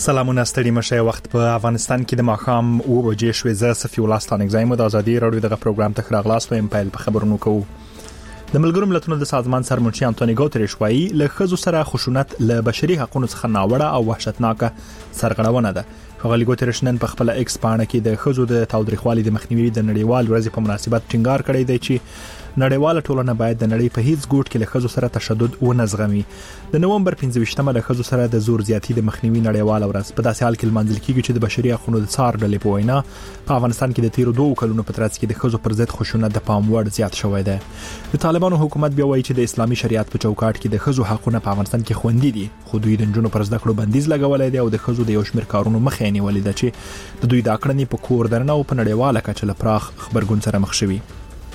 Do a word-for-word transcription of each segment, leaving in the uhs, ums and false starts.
سلامونه ستړي مشه. وخت په افغانستان کې د ماښام او بجې شوې. زه صفي الله ستانک زایم د ازادي رادیو دغه پروګرام ته خراغلاس وایم. په په خبرونو کوو د ملګرو ملتونو د سازمان سرمنشي انټونی ګوتریش وایي له خزو سره خشونت له بشري حقوقو څخه ناوړه او وحشتناکه سرغړونه ده. ښاغلي ګوتریش نن په خپل ایکس پاڼه کې د خزو د تاوتریخوالي د مخنیوي د نړیوال ورځې په مناسبت ټینګار کړی دی چې نړیواله ټولنه باید د نړۍ په هیڅ ګوټ کې له خزو سره تشدد و نه زغمي. د نومبر پنځه ویشتمه د خزو سره د زور زیاتی د مخنیوي نړیواله ورځ په داسې حال کې لمانځل کیږي چې د بشري حقوقو د څار ډلې په وینا په افغانستان کې د تیرو دوه کلونو په ترڅ کې د خزو پر ضد خشونت د پام وړ زیات شوی دی. د طالبانو حکومت بیا وایي چې د اسلامي شریعت په چوکاټ کې د خزو حقوقونه په افغانستان کې خوندي دي، خو دوی د جنونو پر زده کړو بندیز لګولای دی او د خزو د یو شمېر کارونو مخې نیولې ده چې د دوی د کړنې په کور درنه او په نړیواله کچه له پراخ خبرګون سره مخ شوي.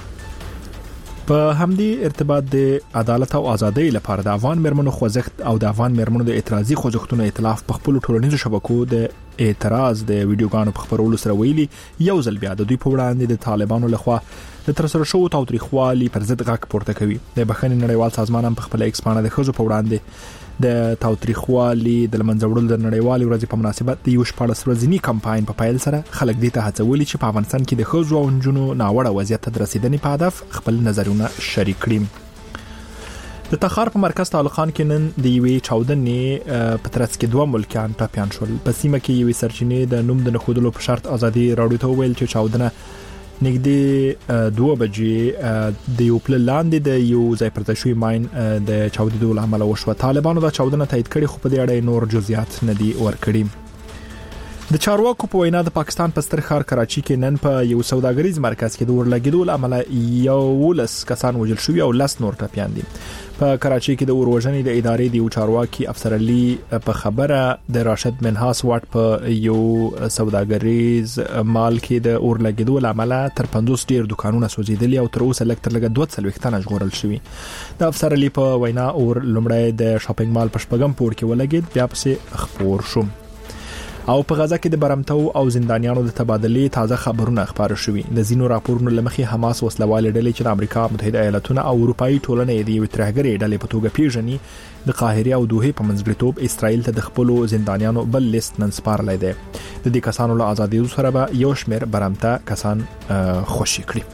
په همدې ارتباط د عدالت او ازادۍ لپاره د افغان مرمنو خوځښت او د افغان مرمنو د اعتراضي خوځښتونو ائتلاف په خپل ټولنیزو شبکو د اعتراض د ویډیوګانو په خبرولو سره ویلي یو ځل بیا د دوی په وړاندې د طالبانو لخوا د ترسره شوو تاوتریخوالي پر ضد غږ پورته کوي. د بخښنې نړیوال سازمان هم په خپل ایکس پاڼه د خزو په وړاندې د تاوتریخوالي د لمنځوړلو د نړیوال ورځې په مناسبت د یو شپاړس ورځنی کمپاین په پایل سره خلک دې ته هڅولي چې په افغانستان کې د خزو او نجونو ناوړه وضعیت ته رسیدنې په هدف خپل نظرونه شریک کړي. د تخار په مرکز طالقان کې نن د یوې چاودنې په ترڅ کې دوه ملکیان ټاپیان شول. په سیمه کې یوې سرچینې د نوم د نخودلو په شرط ازادي راډیو ته ویل چې چاودنه نږدې دوه بجې د یو پل لاندې د یو ځای پر ځای شوی ماین د چاودېدو له امله وشوه. طالبانو دا چاودنه تایید کړې خو په دې اړه نور جزئیات نه دي ورکړي. د چارواکو په وینا د پاکستان په ستر ښار کراچي کې نن په یو سوداګریز مرکز کې د ورلګېدو له امله یو لس کسان وژل شوي او لس نور ټپیان دي. په کراچي کې د اوروژنې د ادارې د یو چارواکي افسر علي په خبره د راشد منهاس واټ په یو سوداګریز مال کې د اورلګېدو له امله تر پنځوس ډیر دکانونه سوځېدلي او تر اوسه لږ تر لږه دوه څلوېښت تنه ژغورل شوي. د افسر علي په وینا اور لومړی د شاپینګ مال په شپږم پوړ کې ولګېد، بیا پسې خپور شو. او په غزا کې د برمتو او زندانیانو د تبادلې تازه خبرونه خبره شوي. د زینو راپورونو لمخې حماس وسلوالې ډلې چې د امریکا متحده ایالاتونو او اروپאי ټولنې د یو ترهګرې ډلې په توګه پیژني د قاهره او دوحه په منځګړیتوب اسرائیل ته د خپل زندانیانو بل لیست نن سپارلای دی. د دې کسانو له ازادۍ سره به یو شمېر برمته کسان خوشي کړي.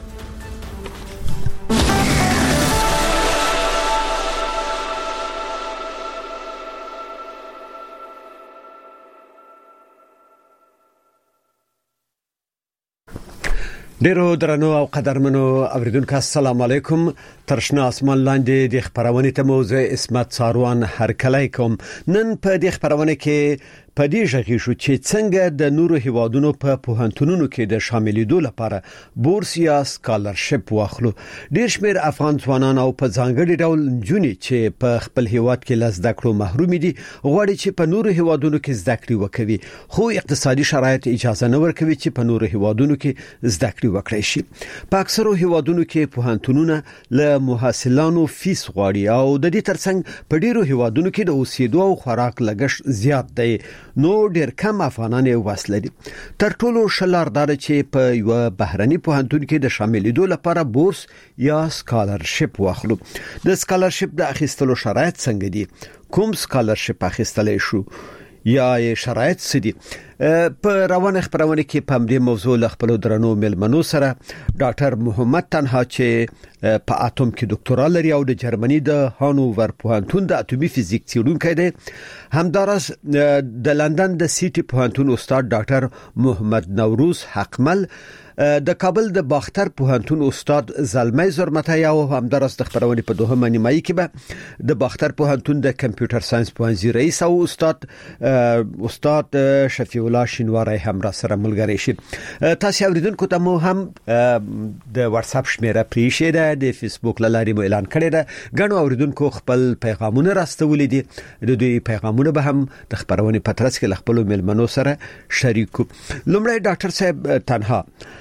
ډیرو درنو او قدرمنو اوریدونکو السلام علیکم. ترشنا اسمان لاندې د خبرونه ته موضوع اسمت ساروان هرکلی کوم. نن په دې خبرونه کې په دې ژغې شو چې څنګه د نورو هیوادونو په پوهنتونونو کې د شاملېدو لپاره بورس یا سکالرشپ واخلو. ډیر شمېر افغان ځوانان او په ځانګړي ډول نجونې چې په خپل هیواد کې له زده کړو محروم دي غواړي چې په نورو هیوادونو کې زده کړې وکړي، خو اقتصادي شرایط اجازه نه ورکوي چې په نورو هیوادونو کې زده کړې وکړي شي. په اکثرو هیوادونو کې پوهنتونونه له محصلانو فیس غواړي او د دې ترڅنګ په ډیرو هیوادونو کې د اوسېدو او خوراک لګښت زیات دی، نو ډیر کم افغانان یې وسله دي. تر ټولو شلار دار چې په یو بهرني پوهنتون کې د شاملېدو لپاره بورس یا سکالرشپ واخلو. د سکالرشپ د اخیستلو شرایط څنګه دي؟ کوم سکالرشپ اخیستلای شو یا شرایط څه دي؟ په روانه خبرونه کې په دې موضوع له خپل درنو ملمنو سره ډاکټر محمد تنها چې په اتم کې ډاکټرا لري او د جرمني د هانوور پوهنتون د اتومي فزیک څیړونکی دی، همدارس د لندن د سیټي پوهنتون استاد ډاکټر محمد نوروز حقمل، د کابل د باختر پوهنتون استاد زلمي زرمتای او همدارس د خبرونه په دوهمه نیمایي کې به د باختر پوهنتون د کمپیوټر ساينس پوهنځي رئیس او استاد استاد شفیع الله شینواری هم را سره ملګری شي. تاسو اوریدونکو ته مو هم د واتس اپ شمیره پریښه ده، د فیسبوک لارې مو اعلان کړی ده. غنو اوریدونکو خپل پیغامونه راستولې دي، د دوی پیغامونه به هم د خبرونه په ترڅ کې خپل ملمنو سره شریکو. لومړی ډاکټر صاحب تنها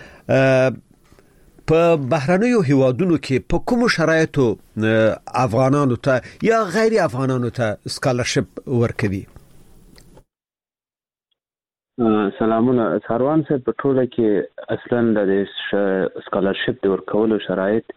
په بهرنیو هیوادونو کې په کوم شرایطو افغانانو ته یا غیر افغانانو ته سکالرشپ ورکوي؟ سلامونه ساروان صاحب. په ټوله کې اصلا د سکالرشپ د ورکولو شرایط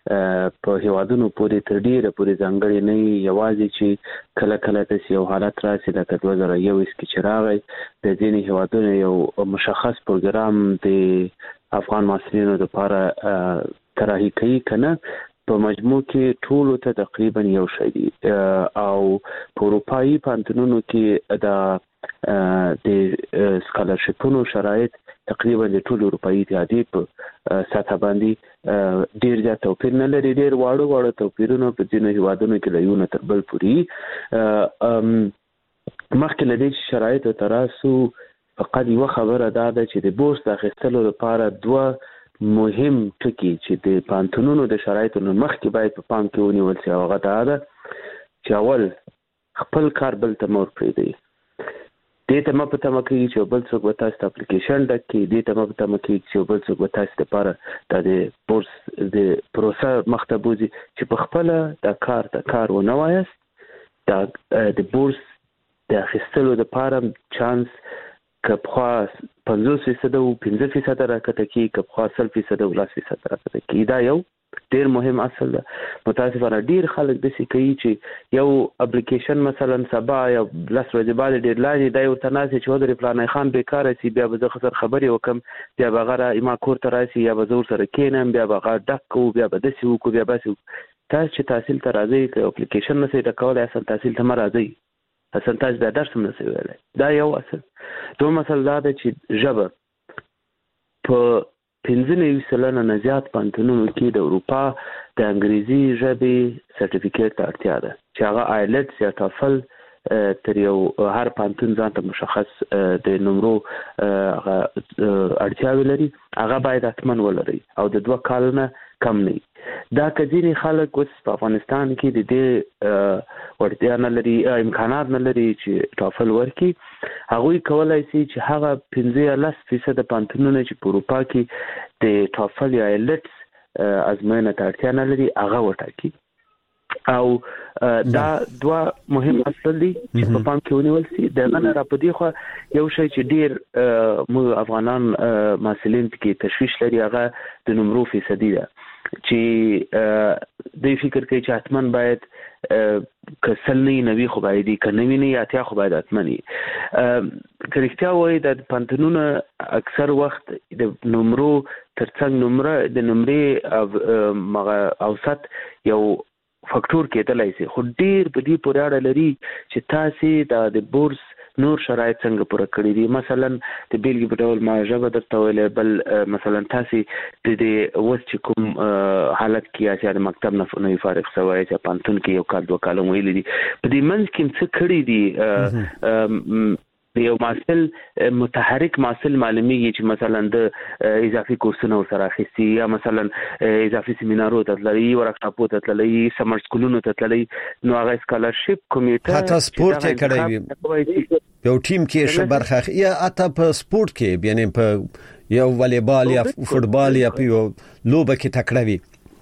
په هیوادونو پورې تر ډیره پورې ځانګړي نه یوازې چې کله کله د یو حالت راسي لکه دوه زره یوولس کې چې راغی د ځینې هیوادونو یو مشخص پروګرام د افغان محصلینو لپاره طراحي کوي کنه په مجموع کې ټول ته تقریبا یو شی دی او په اروپאי پانتونونو کې د د سکالرشپونو شرایط تقریبا د ټول اروپאי اتحادیې په سطح باندې ډیر زیات توپیر نه لري ډیر واړه واړه توپیرونه په ځینو هیوادونو کې لایونه تر بل پوري مخکې لدې شرایط تراسو فقط یو خبره ده چې د بورس اخیستلو لپاره دوه مهم ټکی چې د پانتونونو د شرایطو مخکې باید په پام کې ونیول شي هغه دا ده چې اول خپل کار بل ته مور پرېږدي دې ته مې په تمه کوي چې بل څوک به تاسو ته اپلیکیشن ډکړي دې ته مې په تمه کوي چې بل څوک به تاسو لپاره د بورس د پروسه مخته بوزي چې په خپل د کار د کار ونه وایست د بورس د اخیستلو لپاره چانس کبخوا پنځوس فیصد او پنځه فیصد راکته کی کبخوا سل فیصد او لس فیصد راکته کی دا یو ډیر مهم اصل ده متاسفانه ډیر خلک د سې کوي چې یو اپلیکیشن مثلا سبا یا لس ورځې بعد ډیر لاندې دا یو تناسي چې ودرې پلان خان بیکاره سي بیا به زه خسر خبري وکم بیا به غره ما کور ته راسي یا به زور سره کینم بیا به غا ډک او بیا به د سی وکو بیا به سی تاسو چې تحصیل ته راځي ک اپلیکیشن نه سي د کول اصل تحصیل ته مرادي اصل تاسو د درس نه سي ویلای دا یو اصل دوه مسله دا ده چې ژبه په پنځه نوي سلنه نه زیات پانتونونو کې د اروپا د انګریزي ژبې سرټیفیکیټ ته اړتیا ده چې هغه آیلټس یا ټافل تر یو هر پانتون ځان ته مشخص د نمرو اړتیاوې لري هغه باید حتما ولري او د دوه کالونه کم نه دا کځینی خلک اوس په افغانستان کې د دې ورته نه لري امکانات نه لري چې ټافل ورکي هغه کولای شي چې هغه پنځه لس فیصد پانتونونه چې په اروپا کې د ټافل یا ایلټس ازموینه ته اړتیا نه لري هغه وټاکي او دا دوه مهم اصل دي چې په پام کې ونیول شي د غن را پدې خو یو شی چې ډیر مو افغانان محصلین کې تشویش لري هغه د نمرو فیصدي ده چې د فکر کوي چې حتمان باید کسلنی نوی خو باید کنوی نه اتیا خو باید حتمنی کریکټیا وای د پانتونونه اکثر وخت د نمرو ترڅنګ نمره د نمرې اوسط یو فاکتور کېدلای شي خو ډیر په دې پورې اړه لري چې تاسو د بورس نور شرایط څنګه پوره کړی دي مثلا د بیلګې په ډول ما ژبه درته ویلې بل مثلا تاسو د دې اوس چې کوم حالت کې چې د مکتب نه نه فارغ شوی چې پانتون کې یو کال دوه کال ویلې دي په دې منځ کې څه کړی دي یو محصل متحرک محصل معلومیږي چې مثلا د اضافي کورسونو سره اخیستي یا مثلا اضافي سیمینارو ته تللی ورکشاپو ته تللی سمر سکولونو ته تللی نو هغه سکالرشپ کمیټه حتی سپورت یې کړی یو ټیم کې ش برخه یا اته په سپورت کې یعنی په یو والیبال یا فوتبال یا په لوبه کې تکړه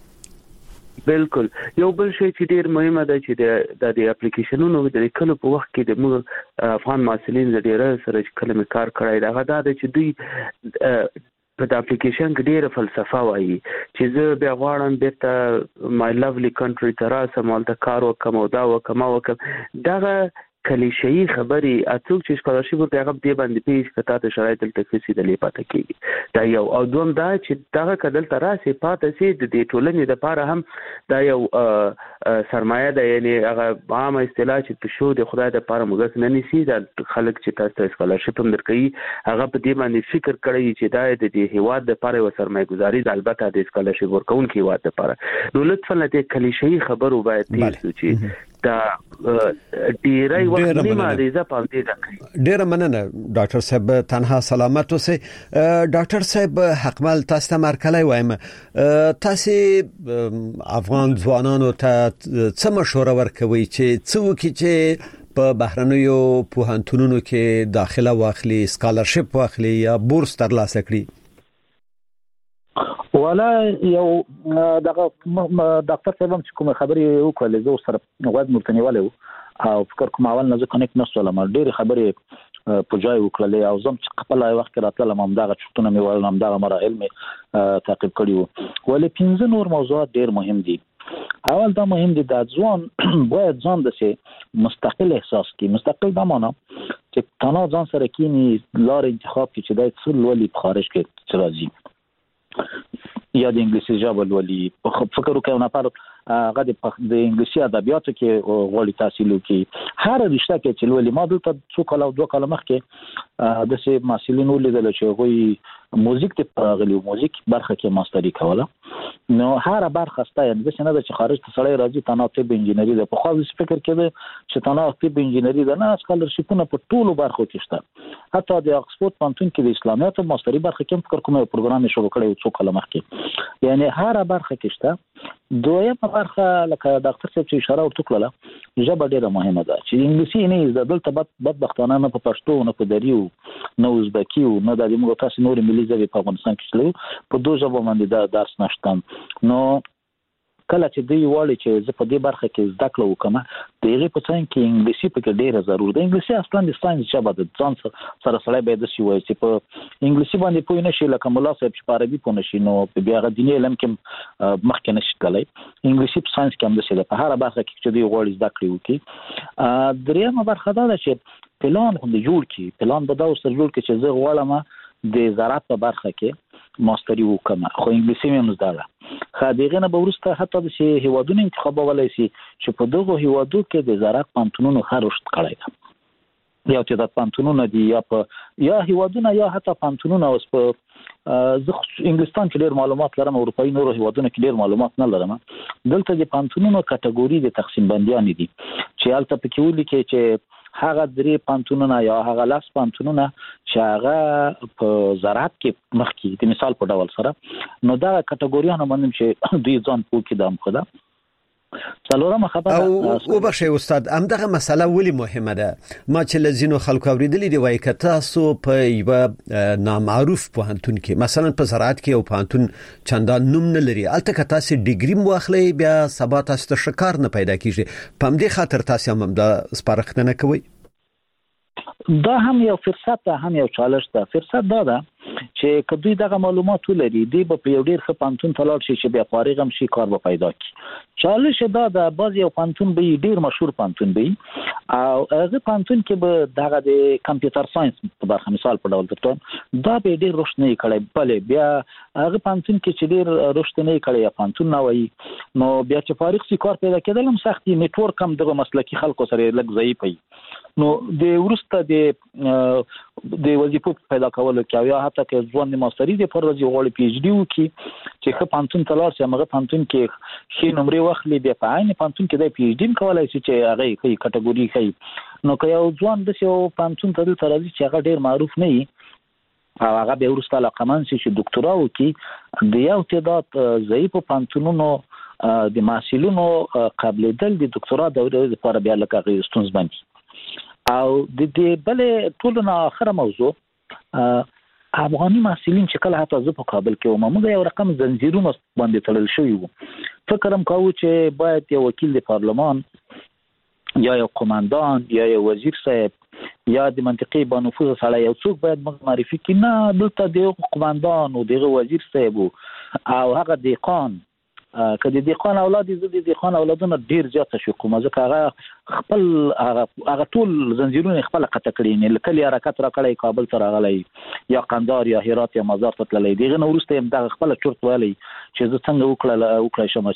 بالکل یو بل شی چې ډیر مهمه ده چې د د اپلیکیشنونو د کلو په وخت کې د موږ افغان محصلین د ډیر سره کلمې کار کړی دا غدا ده چې دوی په د اپلیکیشن کې ډیره فلسفه وایي چې زه بیا غواړم بیرته مای لولی کنټری ته راسم او د کار وکم او دا وکم او وکم دغه کلیشه‌ای خبري اڅوک چې سکالرشپ ورته هغه دی باندې پیش کته ته شرایط التفسیر د لیپاته کیږي دا یو او دوم دا چې دغه کدل تراسه پاتې سي د ټولنې د لپاره هم دا یو سرمایه ده یعنی هغه عامه اصطلاح چې په شو د خدای د لپاره موږ نه نسی د خلک چې تاسو ته سکالرشپ هم درکې هغه په دې باندې فکر کړی چې دا د دې هیواد د لپاره و سرمایه گذاري د البته د سکالرشپ ورکون کې هیواد د لپاره نو لطفا د کلیشه‌ای خبرو باید تیر چې دا ډیرای وخت نیمه ریزه پاتې ده ډیر مننه ډاکټر صاحب تنها سلامت اوسئ ډاکټر صاحب حقمل تاسو ته مرکلای وایم تاسو افغان ځوانانو ته څه مشوره ورکوي چې څوک چې په بهرنیو پوهنتونونو کې داخله واخلي سکالرشپ واخلي یا بورس ترلاسه کړي ولا یو دغه ډاکټر صاحب چې کوم خبرې وکړلې زه سره غوډ مرتنیواله او فکر کوم اول نه زه کنیکټ نشولم ډېر خبرې په ځای وکړلې او زم چې خپل وخت راتلم هم دغه چټونه مې ول هم دغه مراحل مې تعقیب کړی وو ولې پنځه نور موضوعات ډېر مهم دي. اول دا مهم دي د ځوان باید ځان د سي مستقل احساس کی مستقل دا معنا چې تنها ځان سره کینی لار انتخاب کی چې د څل ولي په خارج کې چې راځي یا د انګلیسي ژبه ولي فکر وکړو نه پر هغه د انګلیسي ادبیاتو کې غوړي تحصیل وکي هر رشته کې چې ولي ما دلته څو کال او دوه کال مخکې د سي مسلینو لیدل چې غوي موزیک ته غلي موزیک برخه کې ماستری کوله نو هر برخه ستای د څه نه چې خارج ته سړی راځي تنها طب انجینری د په خو فکر کې چې تنها طب انجینری د نه سکالرشپونه په ټولو برخو کې شته حتی د اکسفورد پانتون کې د اسلامیات او ماستری برخه کې فکر کومه پروګرام شروع کړی څو کال مخکې یعنی هر برخه کې شته دویمه برخه لکه ډاکټر صاحب چې اشاره ورته کړله ژبه ډیره مهمه ده چې انګلیسي نه د دلته بدبختانه نه په پښتو نه په دریو نه ازبکی نه د موږ تاسو نور ملي ژبې په افغانستان کې شلو په دوه ژبو باندې دا درس نشته نو کله چې دی وړي چې زه په دې برخه کې زده کړو کوم دغه په څنګه کې انګلیسي په کې ډیره ضرور ده انګلیسي اصلا د ساينس ژبه ده ځان سره سره به د سی وای چې په انګلیسي باندې پوه نه شي لکه مولا صاحب چې په عربي پوه نه شي نو بیا غو دیني علم کې مخکې نشي تللی انګلیسي په ساينس کې هم د څه په هر برخه کې چې دی وړي زده کړو کې دریمه برخه دا ده چې پلان هم جوړ کی پلان به دا اوس جوړ کی چې زه غواړم د زراعت په برخه کې ماستری وکم خو انګلیسي مې مزداله خادیغه نه بورسته حتی د شی هیوادونو انتخابولای شي چې په دغه هیوادو کې د زراعت پانتونونو خرشت کړی دا یا چې د پانتونونو دی یا په یا هیوادونو یا حتی پانتونونو اوس په زه انګلستان کې ډېر معلومات لرم اروپאי نور هیوادونو کې ډېر معلومات نه لرم دلته د پانتونونو کټګوري د تقسیم بندیان دي چې البته پکې ولیکي چې هغه درې پانتونونه یا هغه لاس پانتونونه چې هغه په زراعت کې مخکې د مثال په ډول سره نو دا کټګوریانه باندې چې دوی ځان پوه کړي دم خدا څلورمه خبره او وبخښئ استاد همدغه مسله ولې مهمه ده ما چې لزینو خلکو اوریدلې دی وایي که تاسو په یو نامعروف پوهنتون کې مثلا په زراعت کې او پوهنتون چندان نوم نه لري البته که تاسو ډیګری مو اخلي بیا سبا تاسو ته شکار نه پیدا کیږي په همدې خاطر تاسو هم د سپارښتنه کوي دا هم یو فرصت ده هم یو چالش ده فرصت دا ده چې کدوې دغه معلومات ولري دی په یو ډیر ښه پانتون تلاړ شي چې بیا فارغ هم شي کار به پیدا کی چالش دا ده باز یو پانتون به ډیر مشهور پانتون به او هغه پانتون کې به دغه د کمپیوټر ساينس په برخه مثال په ډول درته دا به ډیر رشد نه کړي بلې بیا هغه پانتون کې چې ډیر رشد نه کړي یا پانتون نه وایي نو بیا چې فارغ شي کار پیدا کېدل هم سختي نتورک هم دغه مسلکی خلکو سره لږ ضعیف وي نو د ورسته د د وظیفو پیدا کولو کې یا حتی که ځوان ماستری د پر ورځي غوړي پی ایچ ډی وکي چې خپ پانتون تلار سي هغه پانتون کې شي نمبر واخلي بیا په عین پانتون کې د پی ایچ ډی کولای شي چې هغه کوي کټګوري کوي نو که یو ځوان د یو پانتون تل ترازی چې هغه ډیر معروف نه وي او هغه به ورسته علاقمن شي چې ډاکټرا وکي د یو تعداد ضعیف پانتونونو د محصلینو قابل دل د ډاکټرا دوره لپاره بیا لکه غوښتنځ باندې او د دې بلې ټولنه اخره موضوع افغاني محصلین چې کله حتی زه په کابل کې وم موږ یو رقم زنجیرونه باندې تړل شوی وو فکر هم کوو چې باید یو وکیل د پارلمان یا یو قوماندان یا یو وزیر صاحب یا د منطقي بانفوذ سره یو څوک باید معرفي کړي نه دلته د قوماندان او د وزیر صاحب او هغه دیقان کله د دیقان اولاد دي د دیقان اولادونه ډیر زیات شو کومه ځکه هغه خپل هغه ټول زنجیرونه خپل قطع کړي نه لکه حرکت را کړی کابل ته راغلی یا قندار یا هرات یا مزار ته تللی دیغه نو ورسته هم د خپل چورت والی چې زه څنګه وکړل وکړای شم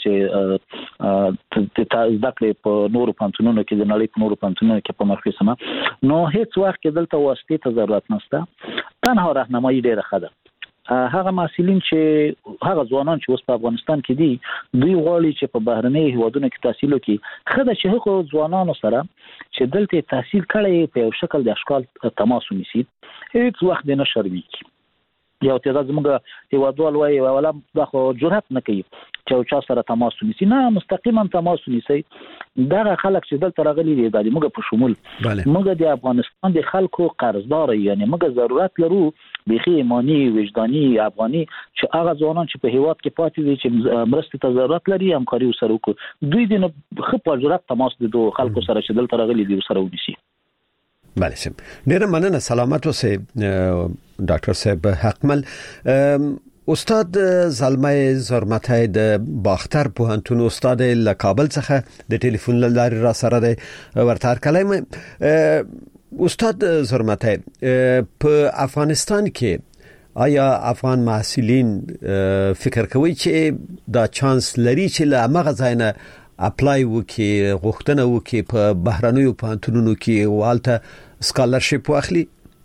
چې د ذکر په نورو پانتونونو کې د نړۍ په نورو پانتونونو کې په مرکز سم نو هیڅ وخت کې دلته واسطه ته ضرورت نشته تنها راهنمایي ډیره ښه ده هغه محصلین چې هغه ځوانان چې اوس په افغانستان کې دي دوی غواړي چې په بهرنۍ هیوادونو کې تحصیل وکړي خدای چې هغه ځوانانو سره چې دلته تحصیل کړي په یو شکل د اشکال تماس ونیسي هیڅ وخت نه شرمېږي یو تعداد زموږ هیوادوال وایي ولا د خو جرأت نه کوي چې چا سره تماس ونیسي نه مستقیما تماس ونیسي دا خلک چې دلته راغلي دي د موږ په شمول موږ د افغانستان د خلکو قرضدار یعنی موږ ضرورت لرو بخي ایمانی وجداني افغاني چې هغه ځوانان چې په هیواد کې پاتې دي چې مرستې ته ضرورت لري همکاري وسره وکړي دوی د خپل په جرأت تماس د دوه خلکو سره چې دلته راغلي دي سره ونیسي. بله سم ډیره مننه سلامت اوسئ ډاکټر صاحب حقمل. استاد زلمه زرمتای د باختر پوهنتون استاد له کابل څخه د ټلیفون لارې را سره دی ورته کلام. استاد زرمتای په افغانستان کې آیا افغان محصلین فکر کوي چې دا چانس لري چې له هغه ځای نه اپلای وکي غوښتنه وکي په بهرنیو پوهنتونونو کې والته سکالرشپ واخلي؟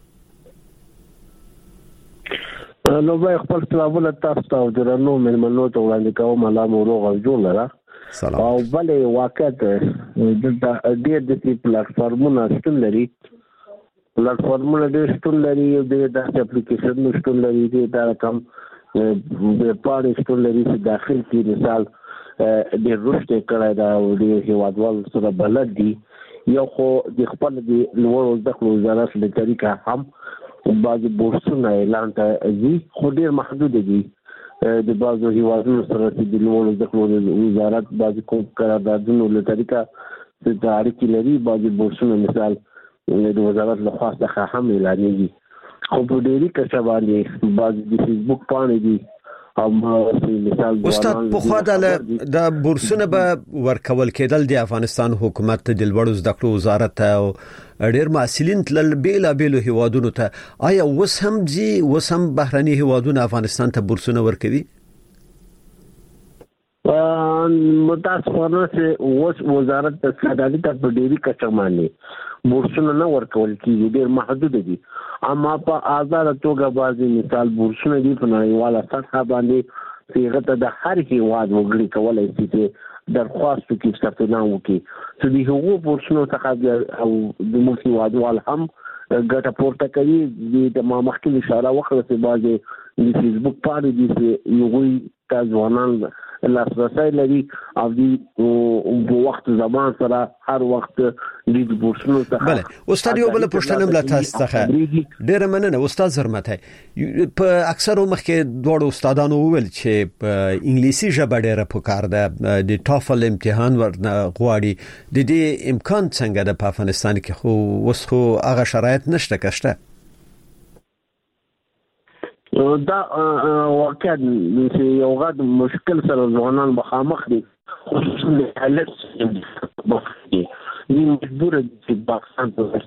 نو به خپل سلامونه تاسو ته درنو مېلمنو ته وړاندې کوم الله مو روغ او جوړ لره سلام. او بلې واقعیت د ډېر د پلیټفارمونو شتون لري پلیټفارمونه ډېر شتون لري د داسې اپلیکیشنونو شتون لري د رقم د پاره شتون لري چې داخل کې مثال د رشد کړه دا د هیوادوال سره بلد دي یو خو د خپل د لوړ زده کړو وزارت له طریقه هم بعض بورسونه اعلان ته دي خو ډېر محدود دي د بعضو هیوادونو سره چې د لوړ زده کړو وزارت بعض کوم قراردادونو له طریقه د اړیکې لري بعض بورسونه مثال د وزارت له خوا څخه هم اعلانېږي خو په ډېری کچه باندې بعض د فیسبوک پاڼې دي استاد په خوا د بورسونه به ورکول کېدل د افغانستان حکومت د لوړو زده کړو وزارت او ډېر محصلین تل بیل بیل هیوادونو ته آیا وس هم جی وس هم بهرني هیوادونه افغانستان ته بورسونه ورکوي؟ متاسفانه چې وس وزارت د سعادت په ډېری کچه باندې بورسونه نه ورکول کیږي ډېر محدود دي اما په آزاد توګه بعضی مثال بورسونه دي په نړیواله سطح باندې چې غته د هر هیواد وګړي کولای شي چې درخواست وکړي ثبت نام وکړي چې د هغو بورسونو څخه او د موږ هیوادوال هم ګټه پورته کوي د ما مخکې اشاره وکړه چې بعضی د فیسبوک پاڼې دي چې یوغوی تا ځوانان لاسرسی لري او د وخت زمان سره هر وخت د بورسونو څخه. بله استاد یو بل پوښتنه مله تاسو څخه ډیره مننه استاد زرمتای په اکثرو مخکې دوه استادانو وویل چې په انګلیسي ژبه ډیره پکار ده د ټافل امتحان ورنه غواړي د دې امکان څنګه ده په افغانستان کې خو وس خو هغه شرایط نشته کشته دا واقعا چې یو غد مشکل سره ځوانان مخامخ دي خصوصا د حالت دي مجبور دي چې پاکستان ته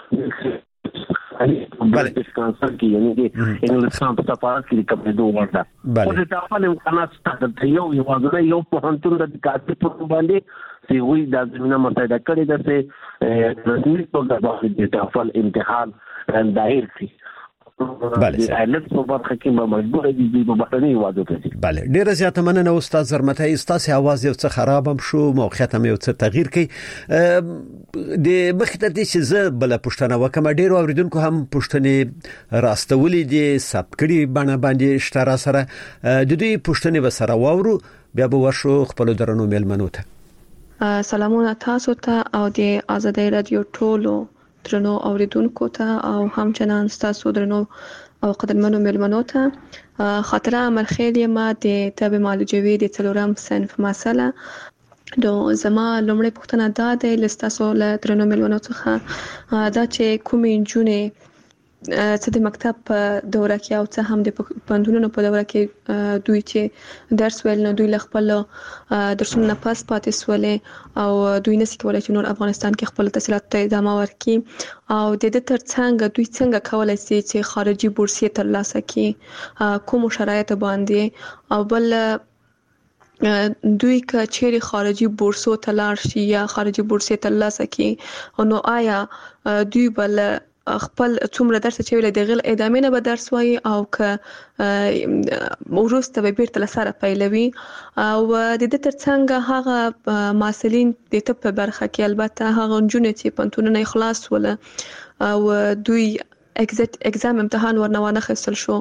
بله کانسل کې یعنی د انګلستان په سفارت کې کومه دوه ورته او د تاسو امکانات ستاسو یو یو غوډه یو په هنتون د کارت په باندې چې وی د زمينه متحده کړي ده چې رسمي توګه د تافل امتحان دایر کړي. بله ایلت په برخه کې به مجبور دي د بهرني هیوادو ته. بله ډیره زیاته مننه استاد زرمتای ستاسو आवाज یو څه خراب هم شو موقعیت هم یو څه تغییر کړي د مخته دي چې زه بل پښتنه وکم ډیرو اوریدونکو هم پښتنې راستولې دي سب کړي باندې باندې شتره سره د دې پښتنې وسره واورو بیا به ورشو خپل درنو مېلمنو ته. سلامونه تاسو ته او د آزادۍ رادیو ټولو درنو اوریدونکو ته او همچنان تاسو درنو او قدرمنو مېلمنو ته خاطره مرخیل ما د طب معالجوي د څلورم صنف مسله دو زما لومړی پوښتنه دا ده لستاسو له درنو مېلمنو څخه دا چې کومې نجونې چې د مکتب په دوره کې او څه هم د پوهنتونونو په دوره کې دوی چې درس ویل نه دوی له خپل درسونو نه پاس پاتې سولې او دوی نشي کولای چې نور افغانستان کې خپل تحصیلات ته ادامه ورکړي او د دې ترڅنګ دوی څنګه کولای شي چې خارجي بورسیه ترلاسه کړي کوم شرایط باندې او بل دوی که چیرې خارجي بورسو ته لاړ شي یا خارجي بورسیه ترلاسه کړي نو آیا دوی بل خپل څومره درس چې ویل د غل ادامه نه به درس وایي او که ورسته به بیرته لسره پیلوي او د دې ترڅنګ هغه محصلین د طب په برخه کې البته هغه نجونې چې پنتونونه خلاص ول او دوی اگزام امتحان ورنوانه خسل شو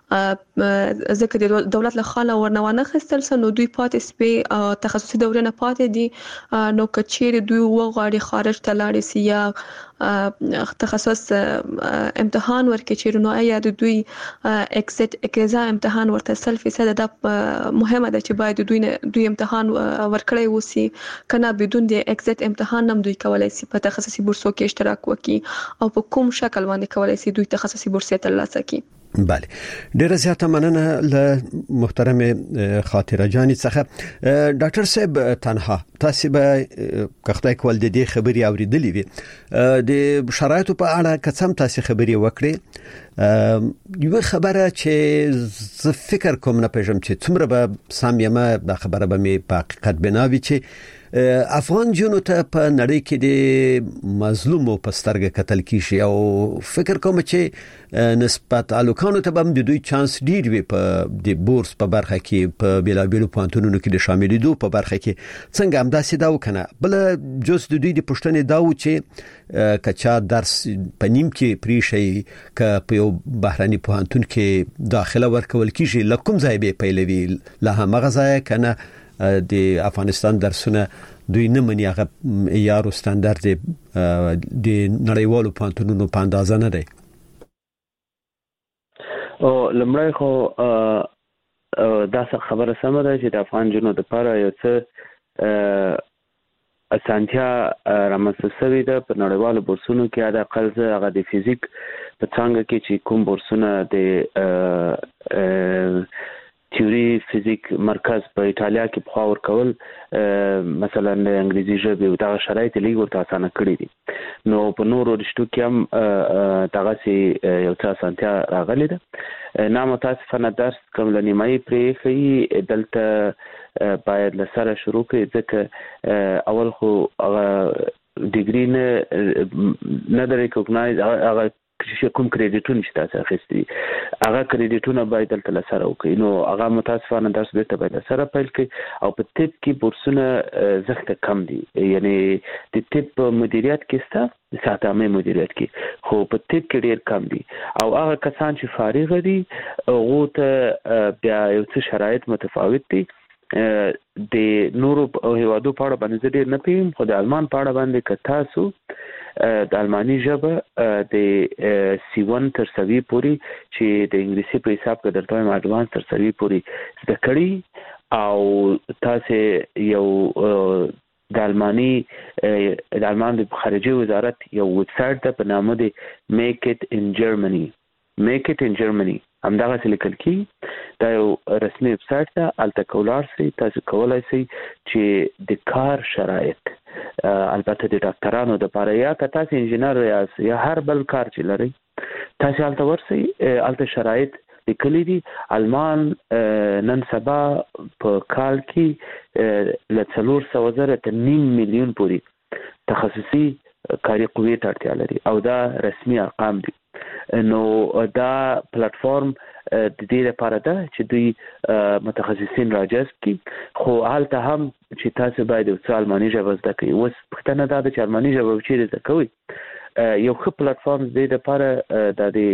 ځکه د دولت له خاله ورنوانه خستل سن دوی پاتې سپي تخصصي دورې نه پاتې دي نو کچېر دوی وغواړي خارج ته لاړ شي یا تخصص امتحان ورکړي چې نو یا دوی اکسټ اکزا امتحان ورته سل فیصد د مهمه ده چې باید دوی دوی امتحان ورکړي وسی کنه بدون د اکسټ امتحان هم دوی کولای شي په تخصصي بورسو کې اشتراک وکړي او په کوم شکل باندې کولای شي دوی تخصصي بورسې ترلاسه کړي. بله ډیره زیاته مننه له محترم خاطره جانی څخه. ډاکټر صاحب تنها تاسو به کخته کول د دې خبري اوریدلې وي د شرایطو په اړه کڅم تاسو خبري وکړي یو خبره چې ز فکر کوم نه پېژم چې څومره به سامیمه د خبره به می په حقیقت بناوي چې افغان جنو ته په نړۍ کې د مظلومو په سترګه قتل کیږي او فکر کوم چې نسبت الوکانو ته هم د دوی چانس ډیر وي په د بورس په برخه کې په بیلابیلو پانتونونو کې د شاملېدو په برخه کې څنګه هم داسې دا وکنه بل جز د دوی د پښتنې دا و چې کچا درس په نیم کې پریشي ک په یو بهراني پانتون کې داخله ورکول کیږي لکم ځای به پیلوي له هغه ځای کنه د افغانستان درسونه دوی نه مني هغه یارو ستاندرد د نړیوالو پانتونونو په اندازه نه دی. او لمړی خو دا خبره سمه ده چې د افغان جنو د لپاره یو څه اسانتیا رامنځته شوې ده په نړیوالو بورسونو کې د اقل څه هغه د فزیک په څنګه کې چې کوم بورسونه د تیوري فزیک مرکز په ایتالیا کې په خاور کول مثلا د انګریزي ژبې او د شرایط لږ ورته اسانه کړی دي نو په نورو رشتو کې هم دغه سي یو څه اسانتیا راغلي ده. نامو متاسفانه درس کوم لنیمای پرې خي دلته باید لسره شروع کړي ځکه اول خو ډیګري نه نه ریکګنایز هغه کوم کریډیټونه چې تاسو اخیستي هغه کریډیټونه باید دلته لسره وکړي نو هغه متاسفانه درس به ته باید لسره پیل کړي او په تیپ کې بورسونه زخته کم دي یعنی د تیپ مدیریت کې ستا ساتامه مدیریت کې خو په تیپ کې ډیر کم دي او هغه کسان چې فارغ دي هغه ته بیا یو څه شرایط متفاوت دي د نورو هیوادو په اړه باندې ډیر نه پیم خو د آلمان په اړه باندې که تاسو د المانی ژبه د سی ون تر سوي پوري چې د انګلیسي په حساب کې درته وایم اډوانس تر سوي پوري زده کړي او تاسو یو د المانی د المان د خارجي وزارت یو ویب سایټ ته په نامه دی میک اټ ان جرمني میک اټ ان جرمني همدغه څه لیکل کی دا یو رسمي ویب سایټ ته الته کولار سي تاسو کولای سي چې د کار شرایط البته د ډاکټرانو د لپاره یا که تاسو انجنیر یا هر بل کار چې لري تاسو الته ورسئ الته شرایط لیکلي دي. آلمان نن سبا په کال کې له څلور سوه زره تر نیم میلیون پورې تخصصي کاري قوې ته اړتیا لري او دا رسمي ارقام دي. نو دا پلیټفارم د دې لپاره ده چې دوی متخصصین راجذب کړي خو حالته هم چې تاسو باید څه المانی ژبه زده کړئ. اوس پوښتنه دا ده چې المانی ژبه چیرې زده کوئ. یو ښه پلیټفارم د دې لپاره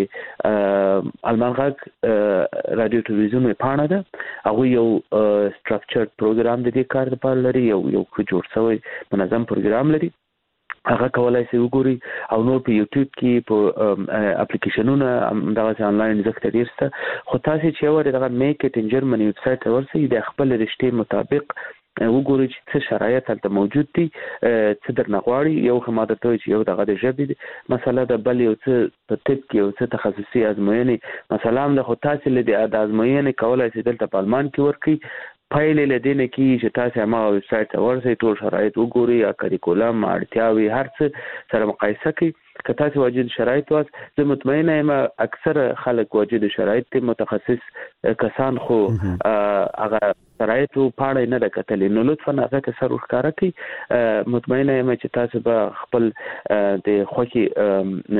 د المان غږ رادیو تلویزیون پاڼه ده هغه یو سټراکچرډ پروګرام د دې کار لپاره لري یو یو جوړ شوی منظم پروګرام لري هغه کولای شي وګوري او نور په یوټیوب کې په اپلیکیشنونه دغه انلاین زکه ډیر ست خو تاسو چې اور دغه میک اټ ان جرمني ویب سټ ورسئ د خپل رښتې مطابق وګورئ چې څه شرایط هلته موجود دي څه درنه غواړي یو خماده ته چې یو دغه د ژبې مسله د بل یو څه په طب کې یو څه تخصصي ازموینې مثلا له خو تاسو له د ازموینې کولای شي دلته په آلمان کې ورکړي پایلې لدینه کې چې تاسو ما ویب سټ ورسئ ټول شرایط وګورئ یا کریکولم اړتیاوي هر څه سره مقایسه کړئ که تاسو واجد شرایط واس زه مطمئنه یم اکثر خلک واجد شرایط متخصص کسان خو هغه شرایط په اړه نه د کتلې نو لطفا هغه ته سر ورکاره کړئ مطمئنه یم چې تاسو به خپل د خوشي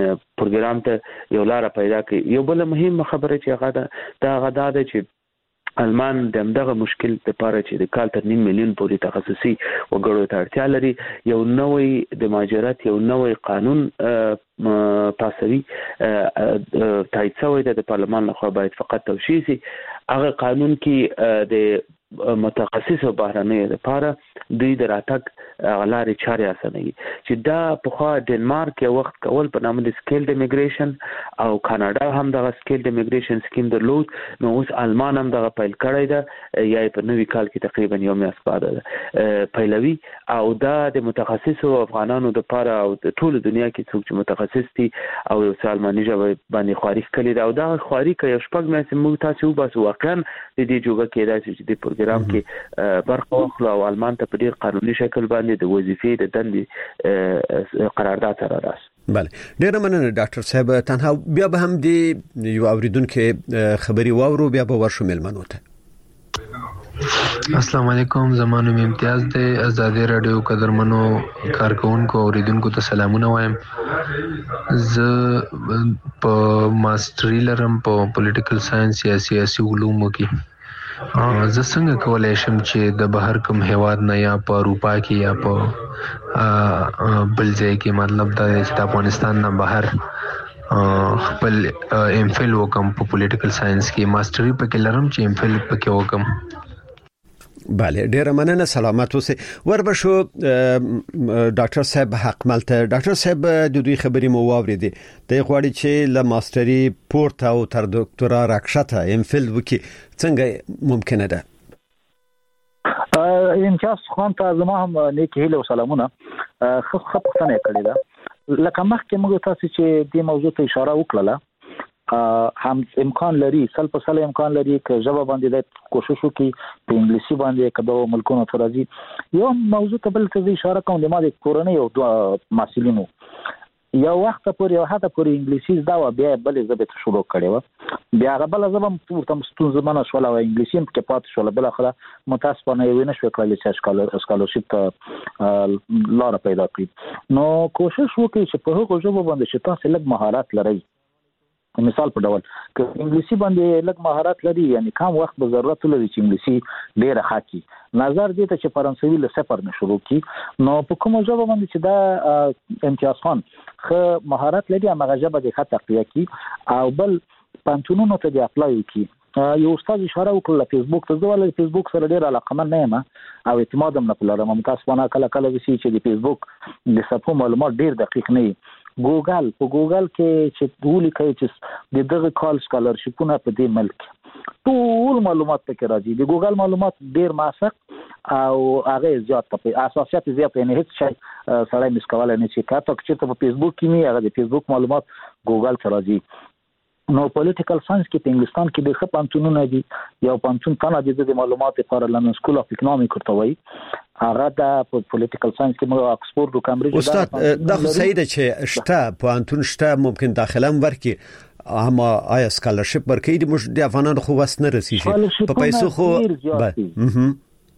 پروګرام ته یو لار پیدا کړئ. یو بل مهم خبره چې هغه دا غدا ده چې المان د دغه مشکل لپاره چې د کال تر نیم میلیون پورې تخصصي وګړو ته اړتیا لري یو نوې د مهاجرت یو نوې قانون پاسوي تایید شوی د پارلمان لخوا باید فقط توشیح شي هغه قانون کې د متخصص بهرنۍ لپاره دوی د راتګ غلارې چارې اسانوي چې دا په خوا ډنمارک یو وخت کول په نامه د سکیلډ ایمیګریشن او کاناډا هم دغه سکیلډ ایمیګریشن سکیم درلود نو اوس آلمان هم دغه پیل کړی ده یا په نوي کال کې تقریبا یو میاشت بعد ده پیلوي او دا د متخصصو افغانانو لپاره او د ټول دنیا کې څوک چې متخصص دي او یو څه الماني ژبه باندې خواري کړي دا او دا خواري کوي شپږ میاشتې موږ تاسو وباسو واقعا د دې جوګه کې دا چې د پروګرام کې برخه واخلو او آلمان ته په ډیر قانوني شکل باندې د وظیفې د دندې قرارداد سره راس بله ډیر مننه ډاکټر صاحب تنها بیا به هم دی یو اوریدونکو خبري واورو بیا به ورشو ملمنو ته السلام علیکم زمانو می امتیاز دی آزادی رادیو قدرمنو کارکونکو اوریدونکو ته سلامونه وایم ز په ماستری لرم په پولیټیکل ساينس یا سیاسي علومو کې زه څنګه کولای شم چې د بهر کوم هیواد نه یا په اروپا کې یا په بل ځای کې مطلب دا چې د افغانستان نه بهر خپل ایم فل وکم په پولیټیکل ساينس کې ماستری پکې لرم چې ایم فل پکې وکم بله ډیر مننه سلامت اوسئ وربشو ډاکټر صاحب حق ملته ډاکټر صاحب د دوی خبري مو واوریدي د غواړي چې له ماستری پورته او تر ډاکټرا راکښته ایم فل وکي څنګه ممکنه ده امتیاز خان ته زما هم نیک هیله او سلامونه خو خپلتنه کړی دا لکه مخکې موږ تاسو چې د موضوع ته اشاره وکړه هم امکان لري سل په سل امکان لري چې ژبه باندې د کوشش وکړي په انګلیسي باندې کدو ملکونو ته راځي یو موضوع ته بل څه اشاره کوم د ما د کورنۍ او دوه مسلینو یو وخت پورې یو هغه پورې انګلیسي زده و بیا بل زبې ته شروع کړي و بیا هغه بل زبم ورته ستونزه منه شو او انګلیسي هم کې پات شو بل اخره متاسفانه یو نه شو کولای چې اسکالرشپ ته لار پیدا کړي نو کوشش وکړي چې په هغه ژبه باندې چې تاسو لږ مهارت لرئ مثال په ډول که انګلیسي باندې لږ مهارت لري یعنی کم وخت به ضرورت لري چې انګلیسي ډیره حاکي نظر دې ته چې فرانسوي له صفر نه شروع کی نو په کومه ژبه باندې چې دا امتیاز خان خو مهارت لري هغه ژبه د خط تقویه کی او بل پانتونونو ته دی اپلای کی یو استاد اشاره وکړه فیسبوک ته زه ولې فیسبوک سره ډیر علاقه نه یم او اعتماد هم نه لرم متاسفانه کله کله وسی چې د فیسبوک د صفو معلومات ډیر دقیق نه ګوګل په ګوګل کې چې ټول کوي چې د دغه کال سکالرشپونه په دې ملک ټول معلومات پکې راځي د ګوګل معلومات ډیر ماسک او هغه زیات په اساسيات زیات نه هیڅ شي سړی مسکواله نه شي کاته چې په فیسبوک کې نه هغه د فیسبوک معلومات ګوګل ته راځي نو پولیټیکل ساينس کې په انګلستان کې د خپانتونونه دي یو پانتون تنه د معلومات لپاره لندن سکول اف اکونومیک ورته وایي هغه د پولیټیکل ساينس کې مو اکسفورد او کامبرج استاد دا صحیح ده چې شته پانتون شته ممکن داخله ورکي اما آیا سکالرشپ ورکړي د مش د افغانانو خو وس نه رسیږي په پیسو خو بله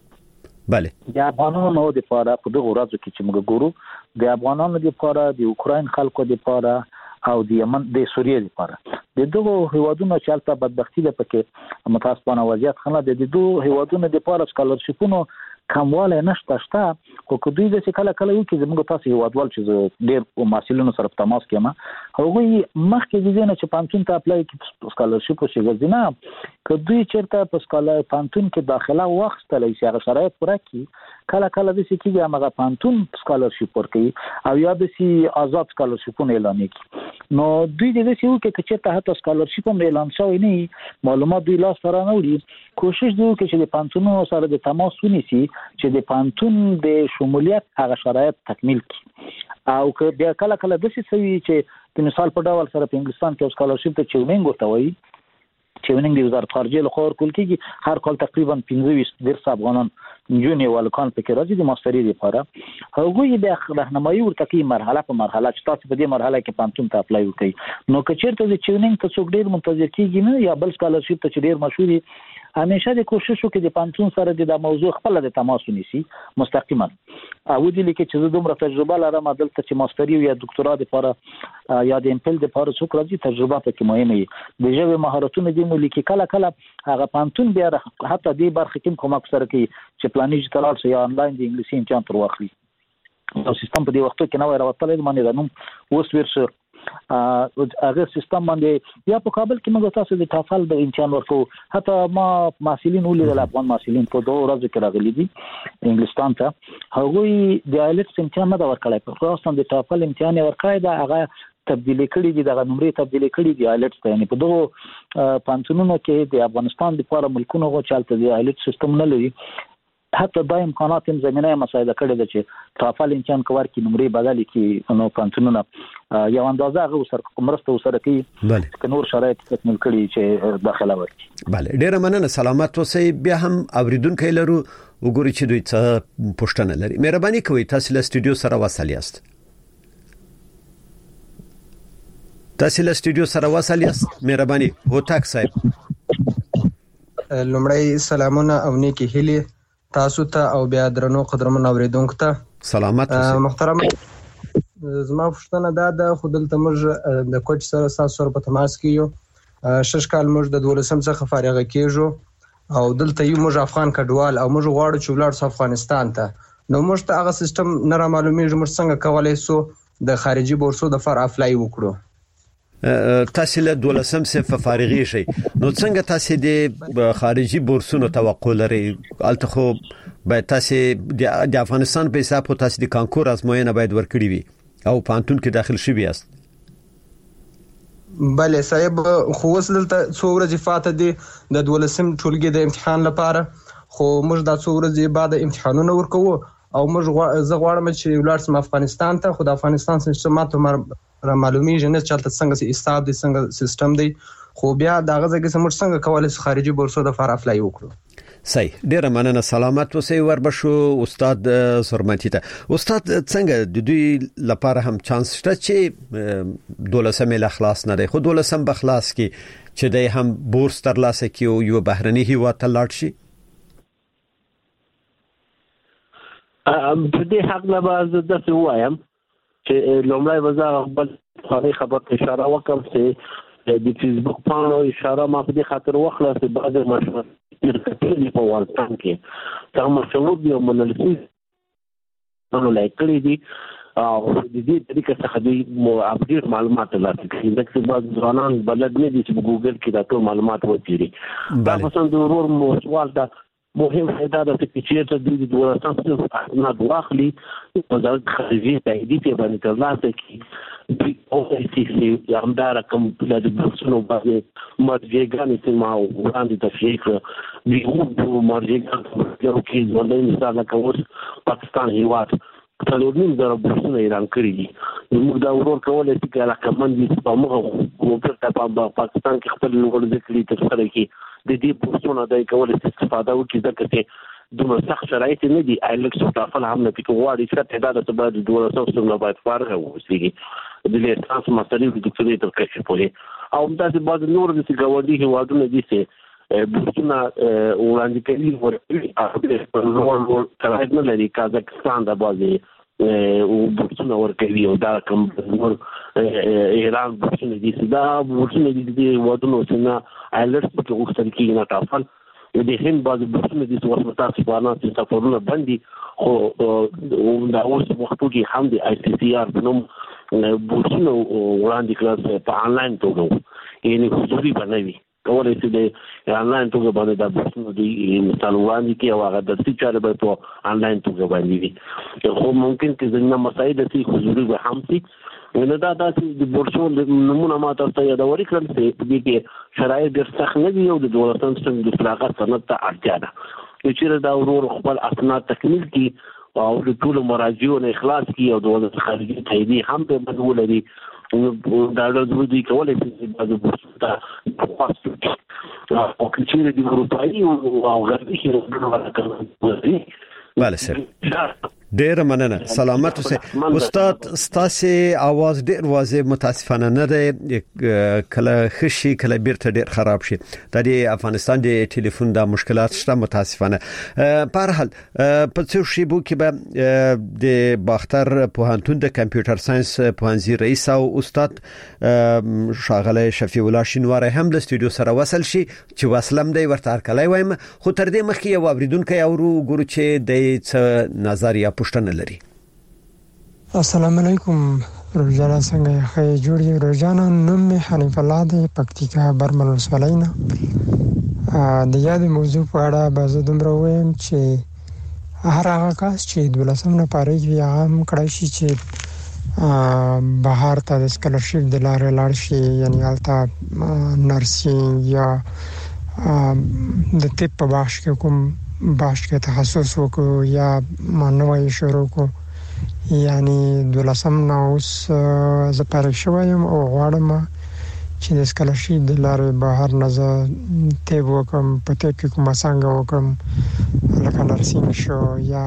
بله د افغانانو د لپاره په دغه ورځو کې چې موږ ګورو د افغانانو د لپاره د اوکراین خلکو د لپاره او د یمن د سوریې لپاره د دوه هیوادونو چې البته بدبختی ده پکې متاسفانه وضعیت خنه د دوه هیوادونو د لپاره سکالرشپونو کمواله نشته شته خو کدوې د څه کله کله یو کې زموږ تاسو هیوادوال چې ډېر مسلمانانو سره په تماس کې ما هغه مخکې د دې نه چې پانتون ته اپلای کې سکالرشپ شي غزنه کدوې چیرته په سکالر پانتون کې داخله وخت تللی شي هغه شرایط پوره کړي کله کله د څه کېږي هغه پانتون سکالرشپ ورکړي او یا د سي آزاد سکالرشپونه اعلان کړي نو دوی د دې یو کې چې ته هڅه سکالرشپ هم اعلان شوی نه معلومات دوی لاس سره نه وړي کوشش دوی کوي چې د پانتونونو سره د تماس ونیسي چې د پانتون د شمولیت هغه شرایط تکمیل کړي او که بیا کله کله د څه وی چې د مثال په ډول سره په انګلستان کې سکالرشپ ته چونینګ ورته وایي چونینګ د وزارت خارجه له خوا ورکول کېږي هر کال تقریبا پنځه ویشت افغانان جونی والکان پکې راځي د ماستری لپاره هغه د راهنمایي ورته کوي مرحله په مرحله چې تاسو په دې مرحله کې پانتون ته اپلای وکړئ نو که چیرته د چونینګ ته څوک ډیر منتظر کیږي نه یا بل سکالرشپ ته ډیر مشهوري همیشه د کوشش وکړي د پانتون سره د موضوع خپل د تماس ونیسي مستقیما او د لیکي چې دومره تجربه لرم دلته چې ماستری یا دکتورا د لپاره یا د امپل د لپاره څوک راځي تجربه پکې مهمه وي د ژبې مهارتونه د مو لیکي کله کله هغه پانتون بیا حتی د برخه کې کوم اکثر کوي چې پلانیج تلل شي یا انلاین د انګلیسي امتحان تر واخلي او سیستم په دې وخت کې نو راوړل باندې د نوم اوس ورشه هغه سیستم باندې یا په کابل کې موږ تاسو د ټافل د امتحان ورکو حتی ما محصلین ولیدل افغان محصلین په دوه ورځې کې راغلي دي انګلستان ته هغوی د آیلټس امتحان نه ورکړای په خاصه د ټافل امتحان ورکړای دا هغه تبدیلی کړي دي دغه نمرې تبدیلی کړي دي آیلټس ته یعنی په دغه پانتونونو کې د افغانستان د لپاره ملکونو غو چالت دی آیلټس سیستم نه لري حتی د امکانات هم زمينه مساعده کړي د چې ټافل امتحان کور کې نمرې بدل کی نو پانتونونه یو اندازه غو سر کومرسته وسره کوي چې نور شرایط تکمیل کړي چې داخله ورکړي. بله ډیره مننه سلامت اوسئ. بیا هم اوریدونکو لرو وګورئ چې دوی څه پوښتنه لري. مهرباني کوئ تاسو له سټوډیو سره وصل یاست. تاسو له سټوډیو سره وصل یاست. مهرباني هوتاک صاحب. لومړی سلامونه او نیکی هیلي تاسو ته او بیا درنو قدرمن اوریدونکو ته سلامت اوسئ. محترم زما پوښتنه دا ده خو دلته موږ د کوچ سره تاسو سره په تماس کې یو شش کال موږ د دولسم څخه فارغ کېږو او دلته یو موږ افغان کډوال او موږ غواړو چې ولاړ سو افغانستان ته نو موږ ته هغه سیستم نه را معلومیږي موږ څنګه کولای سو د خارجي بورسو د فار افلای وکړو. تاسو له دولسم څخه فارغی شئ نو څنګه تاسو د خارجي بورسونو توقع لرئ؟ البته خو باید تاسو د افغانستان په حساب تاسو د کانکور ازموینه باید ورکړی وي او پانتون کې داخل شوی یاست. بله صاحب خو وسلته څو ورځې فاته دي د دولسم ټولګي د امتحان لپاره خو موږ د څو ورځې بعد امتحانونه ورکوو او موږ زه غواړم چې ولاړ سم افغانستان ته خو د افغانستان سیستم ماته را معلومیږي نه چلته څنګه سي حساب دي څنګه سیستم دی خو بیا دا غزه کې سمور څنګه کولای شو خارجي بورسو د فار افلای وکړو. صحیح ډیره مننه سلامت اوسئ. وربشو استاد سرمنتی ته استاد څنګه د دوی لپاره هم چانس شته چې دولسم له خلاص نه دی خو دولسم به خلاص کی چې د هم بورس ترلاسه کی او یو بهرني هیواد ته لاړ شي؟ په دې حق لا باز د څه وایم چې لومړی وزاره خپل خاري خبر اشاره وکم چې د فیسبوک پاڼو اشاره ما په دې خاطر وخله چې بعض مشورې کړي په ورتان کې دا مشورې دی منلسي نو لایکړي دي او د دې طریقې څخه د اپډیټ معلومات ترلاسه کوي لکه بعض ځوانان بلد نه دي چې په ګوګل کې دا ټول معلومات وڅېړي. دا مثلا د ورور مو سوال دا مهم فائدہ د فکرچې ته د دولسم څخه نه واخلي وزارت خارجه تایید په باندې ترلاسه کوي او چې یو همدار کوم د بورسونو باندې مرجعګان چې ما وړاندې تشریح کړ دی او مرجعګان یو کې ولې مثال کوم پاکستان هیواد ټولنیز د بورسونو اعلان کړی دي موږ دا ورور کولای شي چې علاقه مند دي په موږ کوپر په پاکستان کې خپل لوړ ذکر تر سره کې د دې بورسونو د کولای شي استفاده وکړي ځکه چې دومره سخت شرایط نه دي آیلټس او ټافل هم نه پکې غواړي چې تعداد ته باید دوه سوه نه باید فارغ اوسېږي د لیسانس ماستري د دکتوري تر کچې پورې او همداسې بعض نور د ګاونډي هیوادونو دي چې بورسونه وړاندې کوي ورکوي په نور شرایط نه لري. کازاکستان د بعضې او بورسونه ورکوي او دا کوم نور ایران بورسونه دي دا بورسونه دي د هیوادونو چې نه آیلټس پکې غوښتل کېږي نه ټافل د هند بعض بورسونه دي چې اوس تاسو په اړه چې سفرونه بندي خو دا اوس وختو کې هم د آی سی سی آر په نوم بورسونه وړاندې کړل په انلاین توګه یعنی حضوري بنوي کولای شي د انلاین توګه باندې د بورسونو دی مثال وړاندې کې او هغه د څه چاره به په انلاین توګه باندې وي خو ممکن چې ځینې مسایل د حضوري به هم شي نو دا د بورسو نمونه ما تاسو ته یادوري کړل چې په دې کې شرایط ډېر سخت نه دي او د دولتي سیستم د فراغت سند ته اړتیا ده چې دا ورور خپل اسناد تکمیل کړي او د ټول مراجعو نه اخلاص کړي او د وزارت خارجه تایید هم په بدول لري دا د دوی کولای شي د بورسو ته خاص او چې د اروپایي او غربي هیوادونو ورته بله سر ډیر مننه سلامت اوسه استاد ستاسو आवाज ډیر واضح متاسفانه نه دی کله خشي کله بیرته ډیر خراب شي د افغانستان د ټلیفون د مشکلات شته متاسفانه په هر حال په څو شی بو کې به د باختر پوهنتون د کمپیوټر ساينس پوهنځي رئیس او استاد شاغله شفیع الله شینواری هم د استودیو سره وصل شي چې وسلم دی ورته هرکلی وایم خو تر دې مخکې یو اوریدونکو اورو ګورو چې د څه نظر یا پوښتنه لري. السلام علیکم روزانه څنګه ښه جوړی روزانه نوم می حنیف الله دی پکتیکا برمل وسولینا د یاد موضوع په اړه به دومره وایم چې هر هغه کس چې دولسم نه پاره یې هم کړی شي چې بهر ته د سکالرشپ د لارې لاړ شي یعنی البته نرسینګ یا د طب په بخش کې کوم بخش کې تخصص وکړو یا مانوي شروع کو یعنی دولسم نه اوس زه پاره شوم او غواړم چې د سکالرشپ د لارې بهر نه زه طب وکم په طب کې کوم څنګه وکم لکه نرسینګ شو یا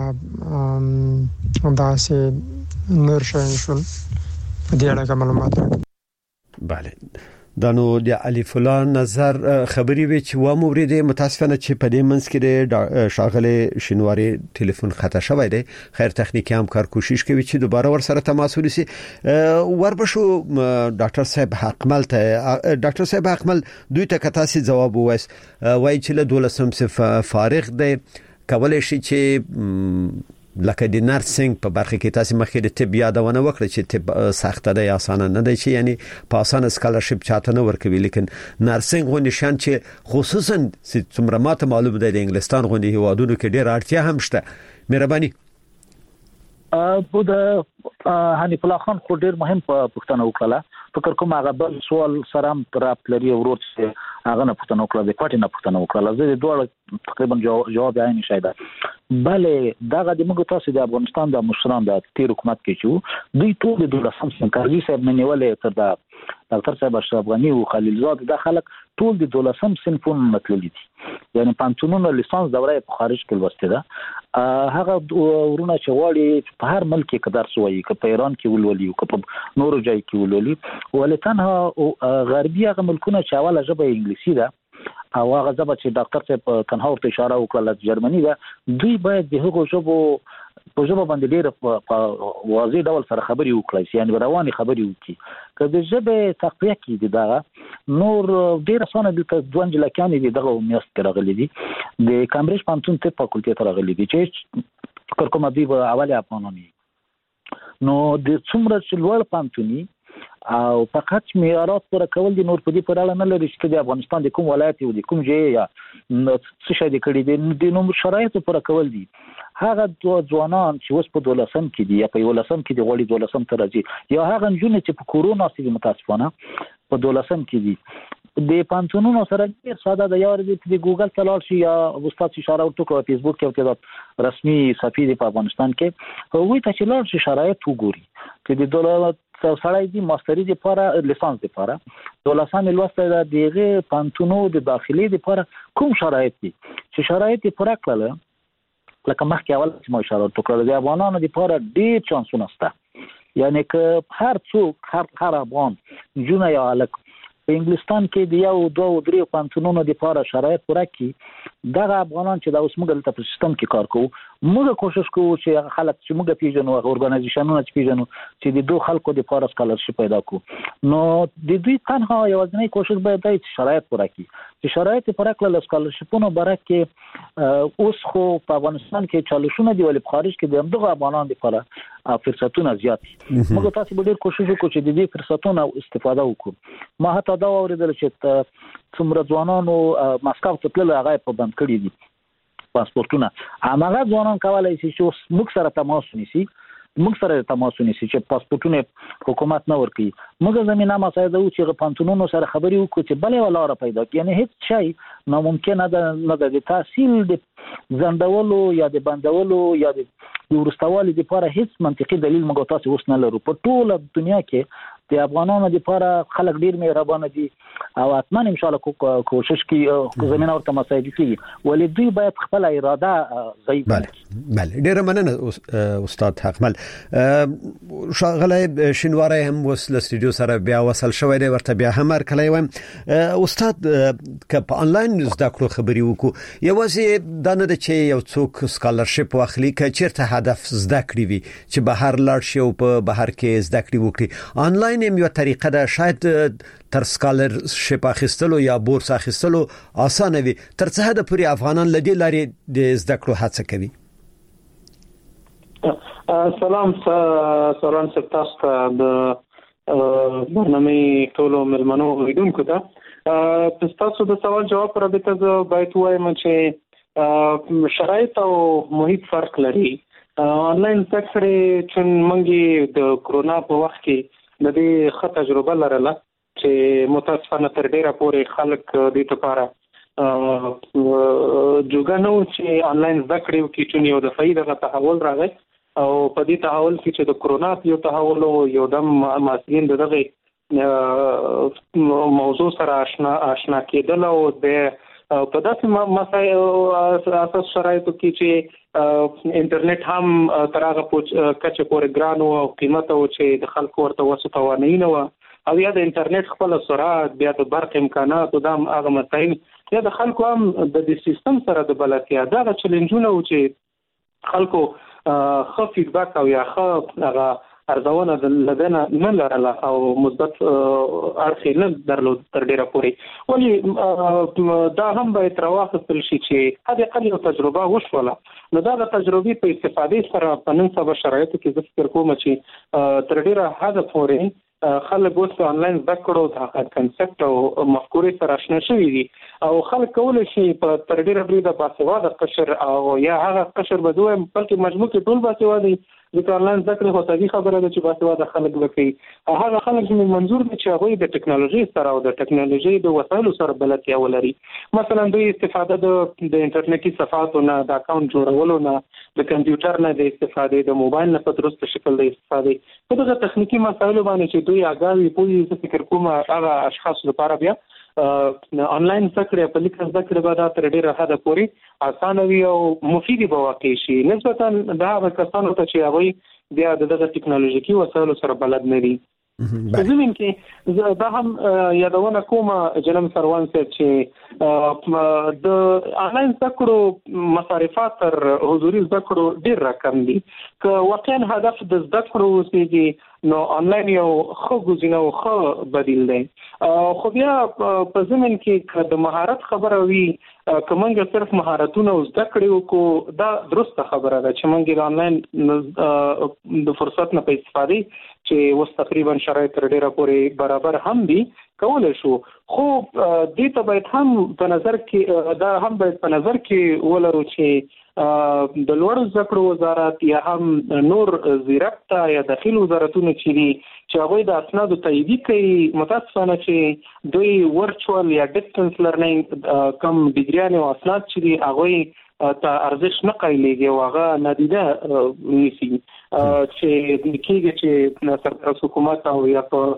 همداسې نور شي شول په دې اړه معلومات راکړم. بله دا نو د علي فلان نظر خبري وی چې و مورید متاسفانه چې په دې منځ کې د شاغله شینواری ټلیفون خطا شوی دی خیر تخنیکی هم کار کوشش کوي چې دوباره ور سره تماس ونیسي وربشو ډاکټر صاحب حقمل ته ډاکټر صاحب حقمل دوی ته کتاسي جواب وایس وای چې له دولسم څخه فارغ دی کولای شي چې لکه د نرسینګ په برخه کې تاسو مخکې د طب یادونه وکړه چې طب سخته ده یا اسانه نه ده چې یعنی په اسانه سکالرشپ چاته نه ورکوي لیکن نرسینګ غو نشان چې خصوصا چې څومره ماته معلوم ده د انګلستان غونډې هوادونو کې ډېر اړتیا هم شته مهرباني په د حنیف الله خان خو ډېر مهم پوښتنه وکړه فکر کوم هغه بل سوال سره رابط لري ورور چې هغه نه پوښتنه وکړه د پټ نه پوښتنه وکړه زه د دوه تقریبا جواب عین شایده بله دغه د موږ تاسو د افغانستان د مشران د تیر حکومت کې چې دوی ټول د دولسم سم کارګي صاحب نه نیولې تر دا ډاکټر صاحب اشرف غنی او خلیل زاد د خلک ټول د دولسم صنفون مطلب دي یعنی پانتونونو لیسانس دوره په خارج کې لوسته ده هغه ورونه چې واړي په هر ملک کې درس وایي که په ایران کې ولولي او که په نورو ځای کې ولولي ولتنها غربي هغه ملکونه چې اوله ژبه انګلیسي ده او هغه ژبه چې ډاکټر صاحب کنه ورته اشاره وکړه جرمني ده دوی باید د هغو ژبو په ژبه باندې ډېر واضح ډول سره خبري وکړي یعنی رواني خبري وکړي که د ژبه تقویه کې دغه نور ډېر اسانه دي ته دوه انجلکان دي دغه میاشت کې راغلي دي د کامبرج پانتون طب فاکولټي ته راغلي دي چې فکر کوم دی په اوله افغاناني نو د څومره چې لوړ پانتوني او فقط معیارات پر کول دي نور په دې پر اړه نه لري چې د افغانستان د کوم ولایت او د کوم ځای یا څه شي د کړي دي د نوم شرایط پر کول دي هغه ځوانان چې اوس په دولسم کې دي یا په ولسم کې دي غوړي دولسم ته راځي یا هغه جنونه چې په کورونا سره متاسفانه په دولسم کې دي د پانتونونو سره ډیر ساده د یار دي د ګوګل ته لاړ شي یا استاد اشاره وکړي په فیسبوک کې کې رسمي صفحې په افغانستان کې وایي ته چې لاړ شي شرایط وګوري چې د دولت سړی دی ماستری دی لپاره لیسانس دی لپاره دولسم لوسته دغه پانتونو د داخلي دی لپاره کوم شرایط دي چې شرایط یې پوره کړل لکه مخکې اول چې ما اشاره وکړه د افغانانو د لپاره ډیر چانسونه شته یعنی که هر څوک هر هر افغان جون یا الک په انګلستان کې د یو دوه درې پانتونونو د لپاره شرایط پوره کړي دغه افغانان چې د اوس موږ په سیستم کې کار کوو موږ کوشش کوو چې خلک چې موږ پیژنو اورګنایزیشنونه چې پیژنو چې د دوه خلکو د لپاره سکالرشپ پیدا کړو نو د دوی تنها یوازینی کوشش باید دی چې شرایط پوره کړي چې شرایط پوره کړل سکالرشپونو برکه اوس خو په افغانستان کې چالشونه دی ولې په خارج کې د همدغه افغانان لپاره فرصتونه زیات دي موږ تاسو به ډیر کوشش وکړو چې د دې فرصتونو استفاده وکړو ما هته دا اوریدل چې څومره ځوانانو مسکو ته تلل هغه په بند کړی دي پاسپورتونه هغه ځوانان کولای شي چې موږ سره تماس ونیسي موږ سره تماس ونیسي چې پاسپورتونه حکومت نه ورکړي موږ زمينه مساعده و چې پانتونونو سره خبري وکړو چې بلې ولاره پیدا کړي یعنی هیڅ شی ناممکن ده نه د تحصیل د زندولو یا د بندولو یا د ورستوالي لپاره هیڅ منطقي دلیل موږ تاسو اوس نه لرو په ټوله دنیا کې د افغانانو لپاره خلک ډیر مهربان دي او اتمن ان شاء الله کوشش کوي زمينه ورته مساعده کوي ولې دوی باید خپل اراده ضعیف بله ډیر مننه استاد حقمل. شغله شینواره هم وسله استودیو سره بیا وصل شوی دی ورته بیا هم ورکلای و استاد ک په انلاین زده کړو خبري وکړو یوازې دا نه چې یو څوک سکالرشپ واخلي ک چیرته هدف زده کړی وي چې بهر لاړ شي او په بهر کې زده کړی وکړي. انلاین هم یو طریقه ده شاید تر سکالرشپ اخیستلو یا بورس اخیستلو اسانه وي تر څه حد پورې افغانان لدی لري د زده کړو هڅه کوي. سلام سلام ستاسو د برنامه ټولو ملمنو لیدونکو ته تاسو د سوال جواب پر رابطه زه باید وایم چې شرایط او محیط فرق لري. انلاین سکتور چې مونږ د کرونا په وخت کې د دې ښه تجربه لرله چې متاسفانه تر ډیره پورې خلک دې لپاره جوګه نو چې انلاین زده کړې وکړي چې یو د فایده تحول راغی او په دې تحول کې چې د کرونا یو تحول یو د ماسین دغه موضوع سره آشنا آشنا کېدل او د په داسې مسایل اساس شرایطو کې چې انټرنیټ هم ترغه کچه پورې ګران او قیمت او چې د خلکو ورته وسو توانای نه و او یا د انټرنیټ خپل سرعت بیا د برق امکانات او د هغه مسایل یا د خلکو هم د دې سیستم سره د بلدتیا دا چیلنجونه و چې خلکو خو فیډباک او یا خو هغه ارزونه د لدنه نه لرله او مثبت اړخ نه درلود تر ډیره پورې ولی دا هم باید راوخستل شي چې هغه قلیو تجربه وشوله. نو دا د تجربې په استفادې سره په نن سبا شرایطو کې زه فکر کوم چې تر ډیره حد پورې خلک اوس انلاین زده کړو د کنسپټ او مفکورې سره آشنا شوي دي او خلک کولی شي په تر ډیره بریده باسواده قشر او یا هغه قشر به دوی بلکې مجموع کې ټول باسواده د انلاین زده کړې خو طبیعي خبره ده چې باسواده خلک وکړي. هغه خلک چې منظور دي چې هغوی د ټکنالوژي سره او د ټکنالوژي د وسایلو سره بلدتیا ولري. مثلا دوی استفاده د د انټرنیټي صفحاتو نه د اکاونټ جوړولو نه د کمپیوټر نه د استفاده د موبایل نه په درست شکل د استفاده په دغه تخنیکی مسایلو باندې چې دوی اګاوي پوهې څه فکر کوم هغه اشخاص لپاره بیا انلاین زده په لیکل زده به دا تر ډیره حد پورې اسانه وي او مفید به واقع شي نسبتا دا هغه کسانو ته چې هغوی بیا دغه ټکنالوژیکي وسایلو سره بلد نه دي. زمين کې دا هم یادونه کوم جنم سروان صاحب چې د انلاین زده کړو مصارفات تر حضوري زده کړو ډیر رقم دي که واقعا هدف د زده کړو اوسېږي نو انلاین یو خو ګزینه او خو بدیل دی. خو بیا په زمين کې د مهارت خبره وي کومنګ صرف مهارتونه زده کړو کو دا درسته خبره ده چې مونږ د انلاین د فرصت نه په استفاده چې وس تقریبا شرایط تر ډیره پورې برابر هم دي کولای شو خو دې ته باید هم په نظر کې دا هم باید په نظر کې ولرو چې د لوړ زده کړو وزارت یا هم نور زیرکتا یا داخلي وزارتونه چې دي چې هغوی د اسنادو تایید کوي متاسفانه چې دوی ورچوال یا ډیسټنس لرنینګ کم ډیګریانې او اسناد چې دي هغوی ته ارزش نه قایلېږي او هغه نادیده نیسي چې د کېږي چې سرکار حکومت او یا په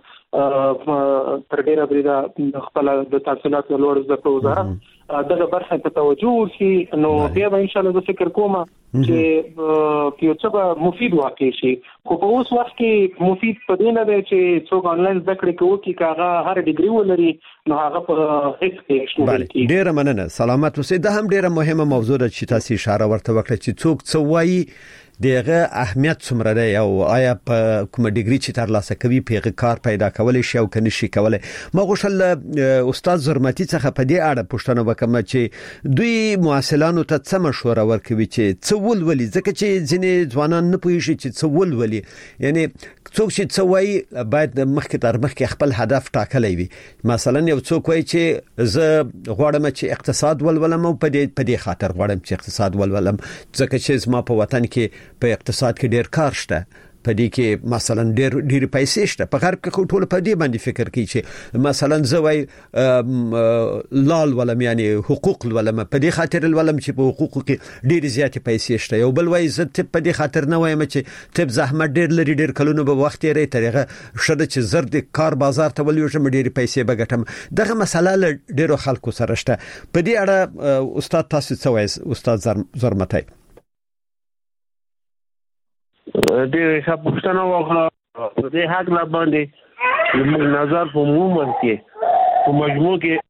تر ډیره بریده خپل د تحصیلاتو لوړ زده کړو وزارت دغه برخه ته توجه وشي نو بیا به ان شاء الله زه فکر کوم چې یو څه به مفید واقع شي. خو په اوس وخت کې مفید په دې نه دی چې څوک انلاین زده کړې کوي چې هغه هر ډیګري ولري نو هغه په هیڅ کې شامل کیږي. ډیره مننه سلامت اوسئ. دا هم ډیره مهمه موضوع ده چې تاسو اشاره ورته وکړه چې څوک څه وایي دغه اهمیت څومره دی او آیا په کوم ډیګري چې تر لاسه کوي پیغه کار پیدا کولای شي او کني شي کولای. ما غوښل استاد زرمتی څخه په دې اړه پوښتنه وکم چې دوی مواصلانو ته څه مشوره ورکوي چې څه ولولي ځکه چې ځینې ځوانان نه پوهیږي چې څه ولولي یعنی څوک چې څه وایي باید مخکې تر مخکې خپل هدف ټاکلی وي. مثلا یو څوک وایي چې زه غواړم چې اقتصاد ولولم او په دې په دې خاطر غواړم چې اقتصاد ولولم ځکه چې زما په وطن کې په اقتصاد کې ډیر کار شته په دې کې مثلا ډیر ډیر پیسې شته په غرب کې ټول په دې باندې فکر کوي چې مثلا زوی لال ولم یعنی حقوق ولم په دې خاطر ولم چې په حقوقو کې ډیر زیات پیسې شته یو بل وای زه ته په دې خاطر نه وایم چې ته زحمت ډیر لري ډیر کلونه به وخت یې طریقه شته چې زر د کار بازار ته ولې شم ډیر پیسې بغټم دغه مسله ډیرو خلکو سره شته. په دې اړه استاد تاسو څه وایي استاد زرمتی؟ دې ښه پوښتنه وکړه په دې حق لا باندې زموږ نظر په عموما کې په مجموع کې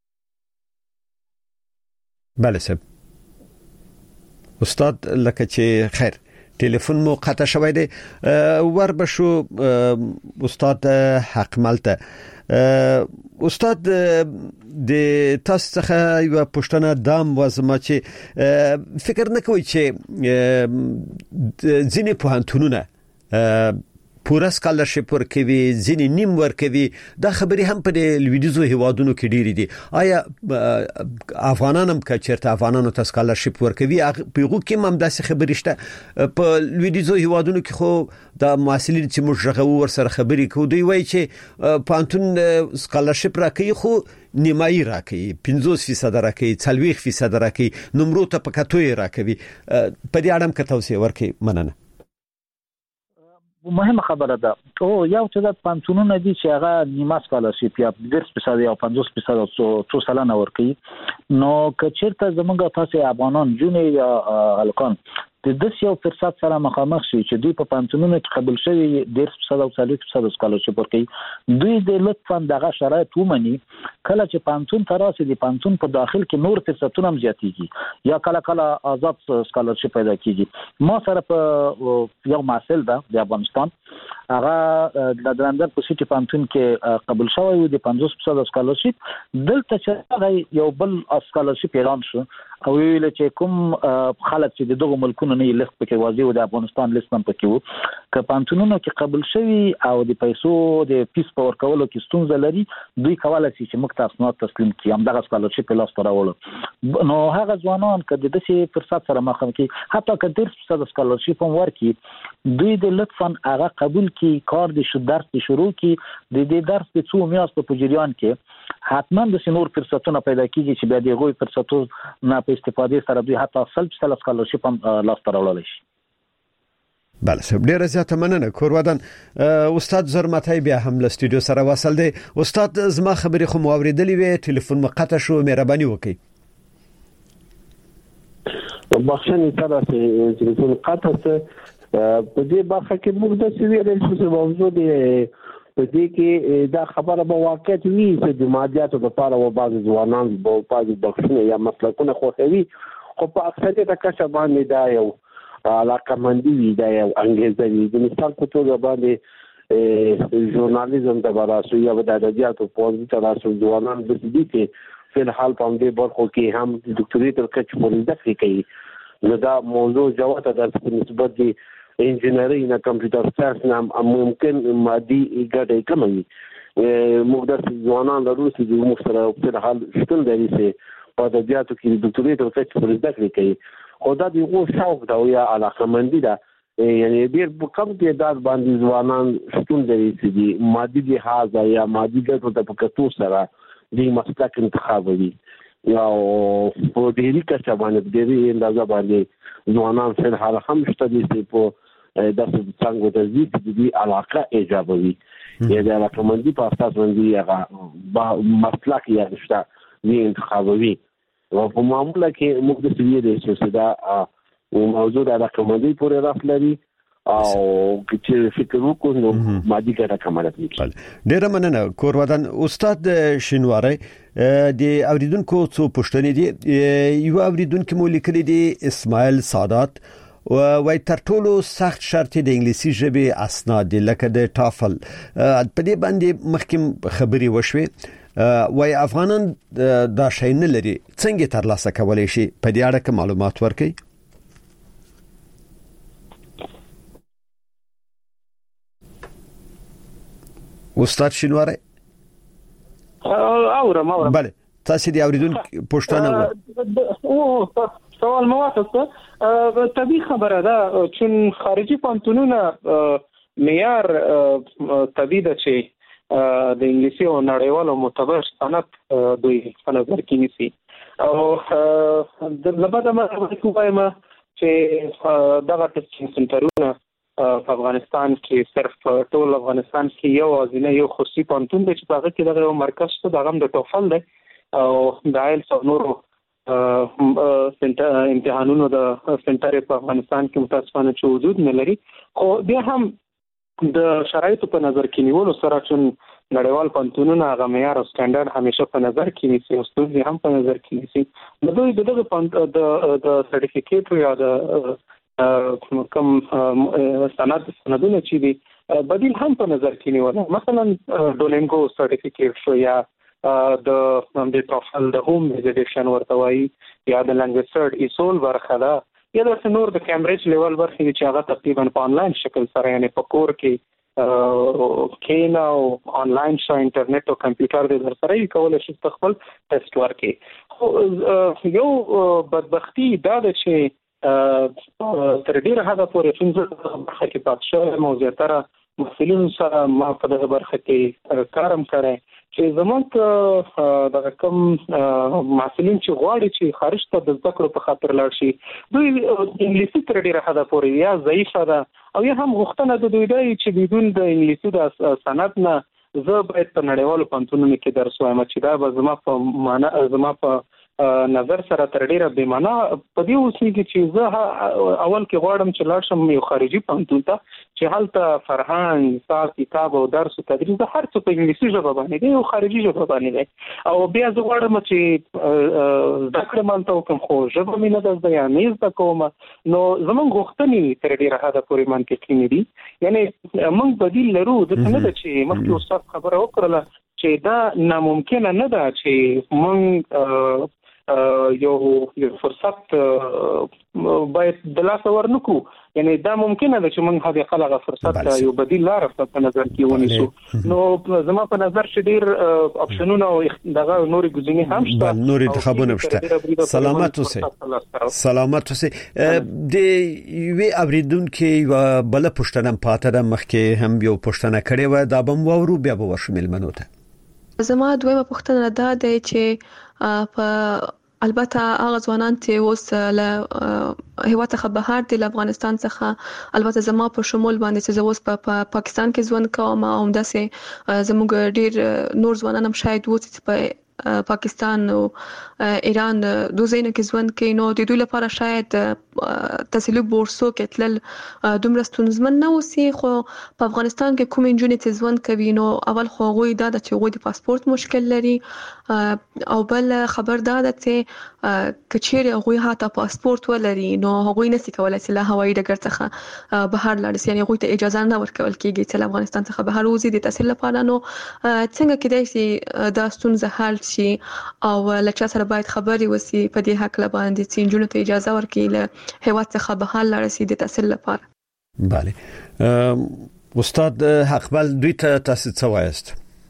بله صاحب استاد لکه چې خیر ټلیفون مو قطع شوی دی ور بشو استاد حق ملته استاد د تاسو څخه یو پښتنه دام وزما چې فکر نه کوي چې ځینې پوهنتونونه پورا سکالرشپ ورکوي ځینې نیم ورکوي دا خبرې هم په لویدیزو هیوادونو کې ډېری دي آیا افغانان هم کچرته افغانانو ته سکالرشپ ورکوي په هغه کې هم داسې خبرې شته په لویدیزو هیوادونو کې خو د محصلین چې موږ رغو ور سره خبرې کوو دوی وایي چې پانتون سکالرشپ راکوي خو نیمایي راکوي پنځوس فیصد راکوي څلوېښت فیصد راکوي نمرو ته په کتوې راکوي په دې اړه هم که توضیح ورکړئ مننه مهمه خبره ده او یو چې د پانتونونو دي چې هغه نیمه سکالرشپ یا دېرش فیصد یا پنځوس فیصد څو سلنه ورکوي نو که چېرته زموږ تاسو افغانان جونې یا هلکان د داس یو فرصت سره مخامخ شي چې دوی په پانتونونو کې قبول شوي دېرش فیصد او څلوېښت فیصد سکالرشپ ورکوي دوی د لطفاً دغه شرایط ومني کله چې پانتون ته راسي د پانتون په داخل کې نور فرصتونه هم زیاتېږي یا کله کله آزاد سکالرشپ پیدا کیږي ما سره په یو محصل ده د افغانستان هغه د درندر په سیټي پانتون کې قبول شوی و د پنځوس فیصد سکالرشپ دلته چې یو بل سکالرشپ اعلان شو او ویل چې کوم خلک چې دغه ملکونو نه لیست پکې واځي او د افغانستان لیست هم پکې وو که پانتونونو کې قبول شوی او د پیسو د پیس په ورکولو کې ستونزه لري دوی کولای شي چې موږ ته اسناد تسلیم کړي هم دغه سکالرشپ لاس ته راوړو نو هغه ځوانان که د دې فرصت سره مخامخ کی حتی که دېرش فیصد سکالرشپ هم ورکړي دوی د لطفاً هغه قبول کی کار د شو درس د شروع کی د دې درس د څو میاشتو په جریان کې حتما د سنور فرصتونه پیدا کیږي چې بیا دغه فرصتونو نه په استفادې سره دوی حتی سلب سل سکالرشپ هم لاس ته راوړل شي بله صاحب ډیره زیاته مننه کورودان استاد زرمتای بیا هم له استودیو سره وصل دی استاد زما خبرې خو مو اوریدلې وې ټلیفون مقطع شو مهرباني وکړئ بخښنه سره چې ټلیفون قطع شو په دې برخه کې موږ د سویل چې موضوع دی په دې کې دا خبره به واقعیت وي چې د مادیاتو لپاره و بعض ځوانان په بعض بخښنه یا مسلکونه خوښوي خو په اکثریت کې باندې دا یو علاقه مندي وي دا یو انګیزه وي د مثال په توګه باندې ژورنالیزم د براسو یا د ادبیاتو په اړه تاسو ځوانان د دې کې په حال په دې برخو کې هم د ډاکټري تر کچې پورې زده کوي نو دا موضوع جواب ته د نسبت دي انجینری نه کمپیوټر ساينس نه ممکن مادي ګټه کموي موږ د ځوانان د روسي د موږ سره په حال شتون لري چې په ادبیاتو کې د ډاکټري تر کچې پورې زده کوي خو دا د یو شوق دا یا علاقه مندي ده یعنی ډیر کم تعداد باندې ځوانان شتون لري چې مادي لحاظ یا مادي ګټو ته په کتو سره د مسلک انتخابوي یا په ډیری کچه باندې ډیری اندازه باندې ځوانان په حال هم شته دي په داسې څنګه د دې د علاقه ایجابوي یا د علاقه مندي په اساس باندې هغه مسلک یا شته د انتخابوي او په معاملې کې موږ د سویل چې دا موضوع د علاقه مندي پورې راځي او چې فکر وکړو نو مادي ګټه کماله کیږي ډیره مننه کورودان استاد شینواری د اوریدونکو څو پوښتنې دي یو اوریدونکو مو لیکلي دي اسماعیل سادات وای تر ټولو سخت شرط د انګلیسي ژبې اسناد لکه د ټافل په دې باندې مخکې خبري وشوي وای افغانان دا شی نه لري څنګه ترلاسه کولای شي په دې اړه معلومات ورکړي استاد شینواری اورم اورم بله تاسو دې اوریدونکو پوښتنه او سوال مو واخیسته طبي خبره ده چون خارجي پانتونونه معیار طبي ده چې د انګلیسي او نړیوالو معتبر سند دوی په نظر کې نیسي او د لباده ما وایم چې دغه ټیسټینګ سنټرونه په افغانستان کې صرف ټول افغانستان کې یو ځینې یو خصوصي پانتون دی چې په هغه کې دغه مرکز ته دغه د ټوفل دی او د آیلټس او نورو امتحانونو د سنټر په افغانستان کې متاسفانه چې وجود نه لري. خو بیا هم د شرایطو په نظر کې نیولو سره چې نړیوال پوهنتونونه هغه معیار او سټانډرډ همیشه په نظر کې نیسي او ستونزې هم په نظر کې نیسي. د دوی دغه د د سرټیفیکیټ یا د کوم سند سندونه چې دي بدیل هم په نظر کې نیول. مثلا ډولینګو سرټیفیکیټ شو یا د د ټوفل د هوم ایجوکیشن ورته وایي یا د لانګویج سرټ ایسول برخه ده یا د نور د کیمبرج لیول برخه چې هغه تقریبا په انلاین شکل سره یعنی په کور کې کینا او انلاین شو انټرنیټ او کمپیوټر د در سره کولای شي خپل ټیسټ ورکړي. خو یو بدبختی دا ده چې تر ډیره حده پورې څنګه برخه کې پات شوی موضوع تر مسلمان سره ما په دغه برخه کې کارم کړی چې زموږ د کوم مسلمان چې غواړي چې خارج ته د زده کړو په خاطر لاړ شي دوی انګلیسي تر ډیره حده پورې یا ضعیفه ده او یا هم غوښتنه د دوی دی چې بدون د انګلیسي د سند نه زه باید په نړیوالو پوهنتونونو کې درس وایم چې دا به زما په معنا زما په نظر سره تر ډیره بې معنا په دې اوسېږي چې زه اول کې غواړم چې لاړ شم یو خارجي پوهنتون ته چې هلته فرهنګ حساب کتاب او درس او تدریس د هر څه په انګلیسي ژبه باندې دی او خارجي ژبه باندې دی او بیا زه غواړم چې زده کړم هلته وکړم خو ژبه مې نه ده زده یا نه زده کوم نو زموږ غوښتنې تر ډیره حده پورې منطقي نه دي. یعنې موږ بدیل لرو داسې نه ده چې مخکې استاد خبره وکړله چې دا ناممکنه نه ده چې موږ یو یو فرصت باید د لاسه ورنکو. یعنی دا ممکنه ده چې موږ هغه خلک فرصت یو بدیل لار په نظر کې ونیسو. نو زما په نظر چې ډیر اپشنونه او دغه نوري ګزینې هم شته نوري انتخابونه شته. سلامت اوسئ سلامت اوسئ. د وی اوریدونکو بل پښتنه پاتره مخکې هم یو پښتنه کړي و دا بم وورو بیا به ورشمل منوته. زما دویمه پوښتنه دا ده چې په البته هغه ځوانان چې اوس له هیواد څخه بهر دي له افغانستان څخه البته زما په شمول باندې چې اوس په پا پاکستان کې ژوند کوم او همداسې زموږ ډیر نور ځوانان هم شاید وو چې په پاکستان او ایران دوه ځایونو کې ژوند کوي نو د دوی لپاره شاید تحصیلي بورسو کې تل دومره ستونزمن نه اوسي. خو په افغانستان کې کوم نجونې چې ژوند کوي نو اول خو غوي دا چې غوي د پاسپورت مشکل لري او بل خبر دا ده چې کچېره غوي هاته پاسپورت ولري نو غوي نسي کولای چې له هوایي ډګر څخه بهر لاړ شي. یعنی غوي ته اجازه نه ورکول کیږي چې له افغانستان څخه بهر وځي د تحصیل لپاره. نو څنګه کېدای شي دا ستونزه حل شي او لکه سره باید خبري وسی په دې حق لباندې چې جنونو ته اجازه ورکړي له هیواد څخه بهر لاړ شي د تحصیل لپاره. بله استاد حقبال دوی ته تاسو څه وایست؟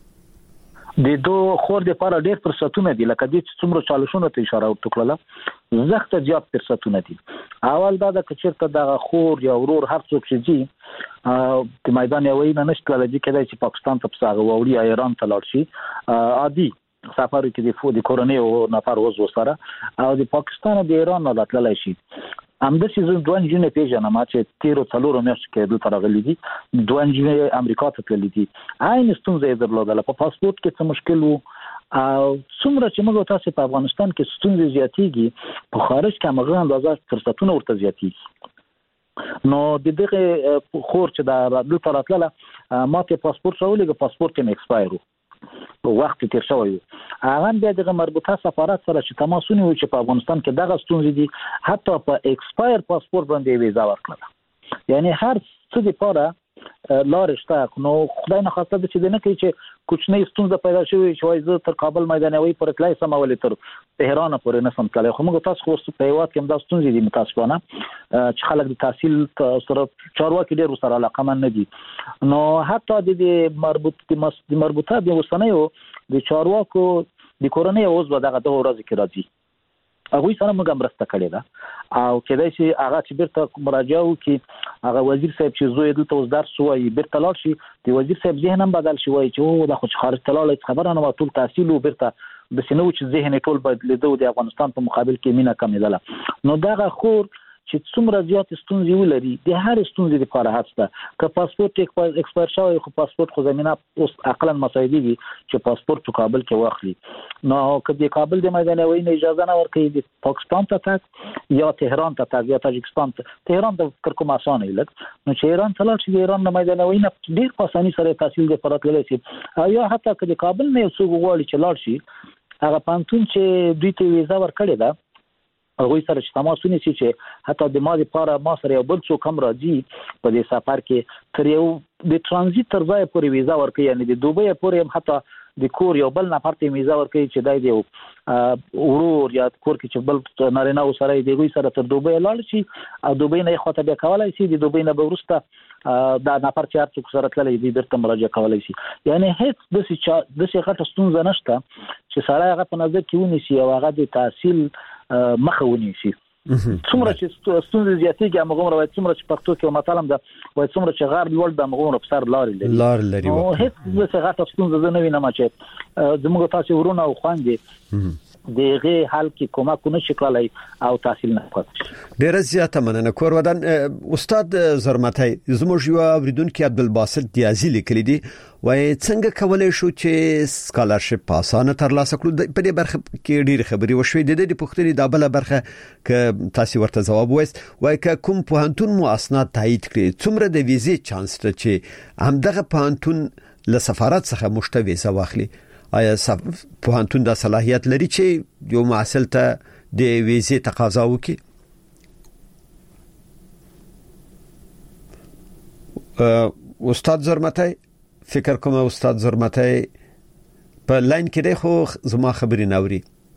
د دوه خور د لپاره ډېر فرصتونه دي لکه دې چې څومره چالشونه ته اشاره وکړه زخته زیات فرصتونه دي. اول دا د کچرته د خور یا ورور هر څوک چې دي د میدان یوې نه نشته لږ کېدای چې پاکستان ته پساغه ووري یا ایران ته لاړ شي عادي سفر کې د فودي کورونی او نفر وزو سره او د پاکستان او د ایران نه لاتلای شي. همدا چې زه دوه انجینر پیژنم چې تیرو څلورو میاشتو کې دلته راغلي دي دوه انجینر امریکا ته تللي دي عین ستونزې درلودله په پاسپورت کې څه مشکل وو او څومره چې موږ تاسو په افغانستان کې ستونزې زیاتېږي په خارج کې هغه اندازه فرصتونه ورته زیاتېږي. نو د دغه خور چې دا دلته راتله ماته پاسپورت راولېږه پاسپورت یې ایکسپایر وخت تیر شوی هغه بیا د مربوطه سفارت سره چې تماسونه وي چې په افغانستان کې دغه ستونزې دي حتی په ایکسپایر پاسپورت باندې ویزا ورکړه. یعنی هر څه لپاره لارې شته. نو خدای نه خواسته چې د نه کوي چې کوچنۍ ستونزه پیدا شوي چې وایي زه تر کابل میدانوي پر تلای سم ولې تر تهران پورې نه سم تلای. خو موږ تاسو خو په هیواد کې هم دا ستونزې دي متاسفانه چې خلک د تحصیل سره چارواکي ډېر سره علاقه من نه دي. نو حتی د مربوط د مربوطه د وسنیو د چارواکو د کورنۍ اوس به دغه د ورځ کې راځي هغه سره موږ مرسته کړې ده او کېدای شي هغه چې بیرته مراجعه وکړي هغه وزیر صاحب چې زوی دلته اوس درس وایي بیرته لاړ شي د وزیر صاحب ذهن هم بدل شي وایي چې او دا خو خارج ته لاړ خبره نه ټول تحصیل و بیرته د سينو چې ذهن ټول بدلیدو د افغانستان په مقابل کې مینا کمیدله. نو دغه خور چې څومره زیات ستونزې ولري د هر ستونزې لپاره هڅه که پاسپورت ایکسپایر شوی خو پاسپورت خو زمينه اوس عقلا مساعدي دي چې پاسپورت په کابل کې واخلي نو که د کابل د میدان وای نه اجازه نه ورکړي د پاکستان ته تک یا تهران ته تک یا تاجکستان ته تهران ته فکر کوم آسان نه لګ نو چې ایران ته لاړ شي د ایران د میدان وای نه ډیر په اساني سره تحصیل د فرات لري شي یا حتی که د کابل نه څو غواړي چې لاړ شي هغه پانتون چې دوی ته ویزا ورکړي ده هغه سره چې تماس ونیسي چې حتی د ما لپاره ما سره یو بل څوک هم راځي په دې سفر کې تر یو د ترانزیت تر ځای پورې ویزا ورکړي یعنی د دوبۍ پورې هم حتی د کور یو بل نفر ته ویزا ورکړي چې دای دی ورور یا کور کې چې بل نارینه او سره دی غوي سره تر دوبۍ لاړ شي او دوبۍ نه خاطر به کولای شي د دوبۍ نه به ورسته دا نفر چې هر څوک سره تللی دی درته مراجعه کولای شي یعنی هیڅ د څه د څه غټه ستونزه نشته چې سړی هغه په نظر کې ونیسي او هغه د تحصیل مخه ونیسي څومره چې ستونزې زیاتېږي هغه عمر وای څومره چې پښتو کې مطالم ده وای څومره چې غار لوړ د مغون په سر لاري لري لار لري او هیڅ څه غټه ستونزه نه وینم چې زموږ تاسو ورونه او خواندې دغه حال کې کومه کو نشي کولای او تحصیل نه کوي ډیر زیاته مننه کور ودان استاد زرمتای زموږ یو اوریدونکو عبدالباسط دیازی لیکلی دی وای څنګه کولای شو چې سکالرشپ پاسانه ترلاسه کړو په دې برخه کې ډیر خبري وشوي د دې پوښتنې د بل برخه ک تاسو ورته جواب وایست وای ک کوم پوهنتون مو اسناد تایید کړي څومره د ویزې چانس ته چې همدغه پوهنتون له سفارت څخه مشته ویزه واخلي آیا پوهنتون د صلاحیت لري چې یو محصل ته د ویزې تقاضا وکړي استاد زرمتای فکر کوم استاد زرمتای په لاین کې دی خو زما خبري ناوري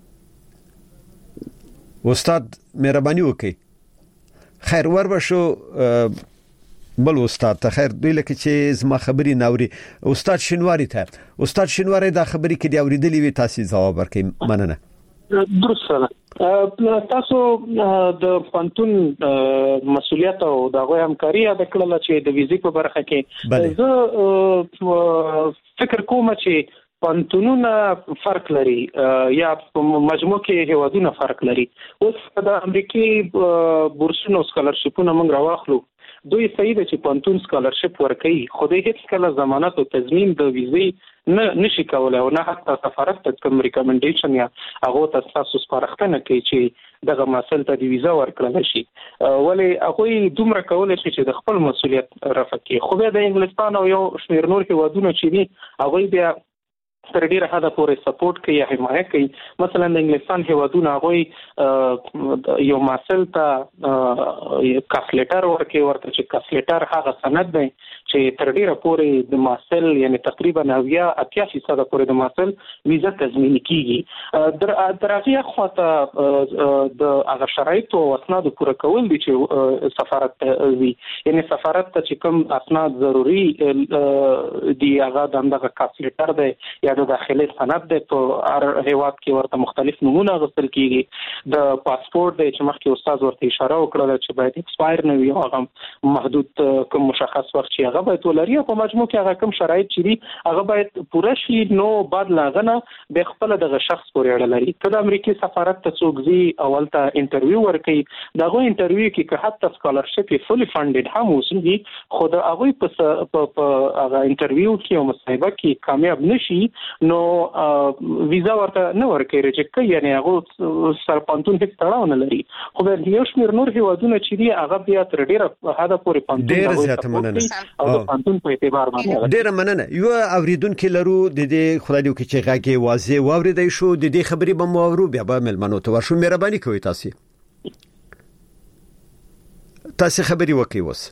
استاد مهرباني وکړئ خیر ور بشو بل استاد ته خیر دوی لکه چې زما خبري ناوري استاد شینواری ته استاد شینواری دا خبري کې دی اوریدلې وي تاسو جواب ورکړئ مننه درسته تاسو د پانتون مسولیت او د غوې همکاري د کړل چې د ویزې په برخه کې زه فکر کوم چې پانتونونه فرق لري یا مجموع کې هیوادونه فرق لري اوس د امریکای بورسونو سکالرشپونه موږ راوخلو دوی صحیح ده چې پانتون سکالرشپ ورکړي خو د هیڅ کله ضمانت او تضمین د ویزې نه نشي کولای او نه حتی سفارت ته کوم ریکمنډیشن یا هغه ته تاسو سپارښتنه کوي چې دغه مسل ته د ویزا ورکړل شي ولی هغه دومره کولای شي چې د خپل مسولیت رفع کړي خو د انګلستان او یو شمیر نور هیوادونو چې دي هغه بیا تر ډیره حد پورې سپورټ کوي یا حمایت کوي مثلا د انګلستان هیوادونه هغه یو مسل ته کاسلیټر ورکوي ورته چې کاسلیټر هغه سند دی چې تر ډیره پورې د مسل یعنی تقریبا نویا اتیا فیصد پورې د مسل ویزا تضمین کیږي در درغه خواته د هغه شرایط او اسناد پوره کول دي چې سفارت وی یعنی سفارت ته چې کوم اسناد ضروری دی هغه دغه کاسلیټر دی یا د داخلي سند د په هر هیواد کې ورته مختلف نمونه غوښتل کیږي د پاسپورت د چې مخکې استاد ورته اشاره وکړه چې باید ایکسپایر نه وي هغه محدود کوم مشخص وخت چې هغه باید ولري په مجموع کې هغه کوم شرایط چې دي هغه باید پوره شي نو بعد لاغنه به خپل دغه شخص پورې اړه لري کله امریکای سفارت ته څوک زی اول ته انټرویو ورکړي دغه انټرویو کې که حتی سکالرشپ فولي فاندډ هم وسوي خو د هغه په هغه انټرویو کې او مصاحبه کې کامیاب نشي نو ویزا ورته نه ورکړي چې کوي یعنی هغه سرپانتون هیڅ تړاو نه لري خو د یو شمیر نور هیوادونه چې دی هغه بیا تر ډیره حدا پورې پانتون ډیره زیاته مننه او د پانتون په اعتبار باندې ډیره مننه یو اوریدونکو لرو د دې خدای دې چې غاګي واضح واوریدای شو د دې خبرې به مو اورو بیا به ملمنو ته ورشو مهرباني کوئ تاسو تاسو خبري وکي وس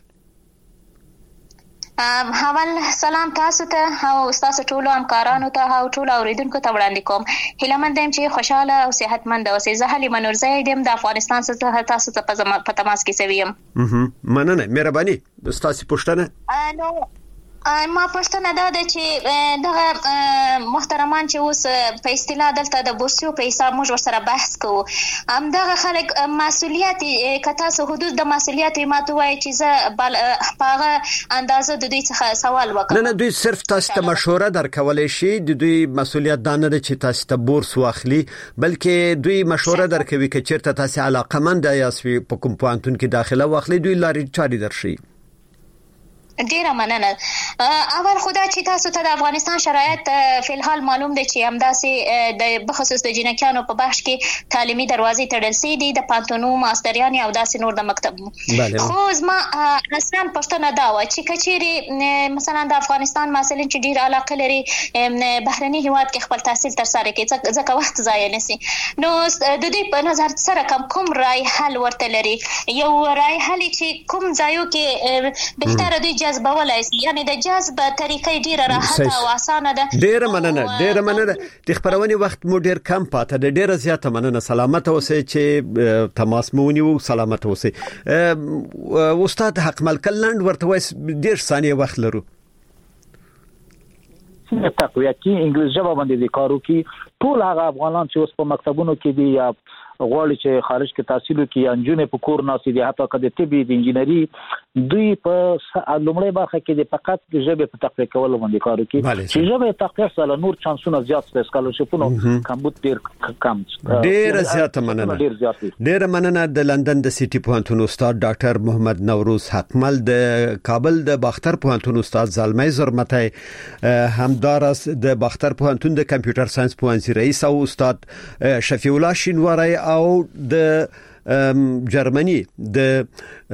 اول سلام تاسو ته او تاسو ټول همکارانو ته او ټول اوریدونکو ته وړاندې کوم هیله مند یم چې خوشاله او صحتمند اوسئ زه حلیمه نورزی یم د افغانستان څخه تاسو ته په تماس کې سویم مننه مهرباني تاسو پوښتنه نو ما پښتنه دا ده چې دغه محترمان چې اوس په اصطلاح دلته د بورسیو په حساب موږ ورسره بحث کوو هم دغه خلک مسؤلیت کته سه حدود د مسؤلیت ماته وایي چې زه په هغه اندازه د دوی څخه سوال وکړم. نه نه دوی صرف تاسو ته مشوره درکولای شي د دوی مسؤلیت دا نه ده چې تاسو ته بورس واخلي بلکې دوی مشوره درکوي چې چیرته تاسو علاقمند یاست په کوم پوهنتون کې داخله واخلي دوی لاري چاري درشي. ډیره مننه. اول خدا چې تاسو ته د افغانستان شرایط په الحال معلوم دي چې همداسې د بخصوص د جنکیانو په بخش کې تعلیمي دروازې تړل سي دي د پانتونو ماستریان او داسې نور د مکتب. خو زما اصلا پښتنه دا و چې کچېری مثلا د افغانستان مسلین چې ډیر علاقه لري بهرني هیواد کې خپل تحصیل تر سره کوي ځکه وخت ضایع نشي نو د دې په نظر سره کوم کوم رای حل ورته لري یو رای حل چې کوم ځایو کې بهتره دی جذبولای شي یعنی د جذب طریقې ډیره راحته او اسانه ده. ډیره مننه ډیره مننه د خبرونې وخت مو ډیر کم پاته ده ډیره زیاته مننه سلامت اوسئ چې تماس مو ونیو سلامت اوسئ. استاد حقمل کلند ورته وایي ډیر ثانیه وخت لرو. تقویتی انګلیسي ژبه باندې د کارو کې ټول هغه افغانان چې اوس په مکتبونو کې دي یا غواړي چې خارج کې تحصیل وکړي یا انجونې په کور ناسي دي حتی که د طب د انجینری دوی په لومړی برخه کې د فقط د ژبې په تقویه کولو باندې کار کوي چې ژبه تقویه سره نور چانسونه زیات دي سکالرشپونو کمبود ډیر کم ډیر زیات مننه ډیر مننه د لندن د سيټي پوهنتون استاد ډاکټر محمد نوروز حقمل د کابل د باختر پوهنتون استاد زلمي زرمتای همدارس د باختر پوهنتون د کمپیوټر ساينس پوهنځي رئیس او استاد شفیع الله شینواری او د جرمني د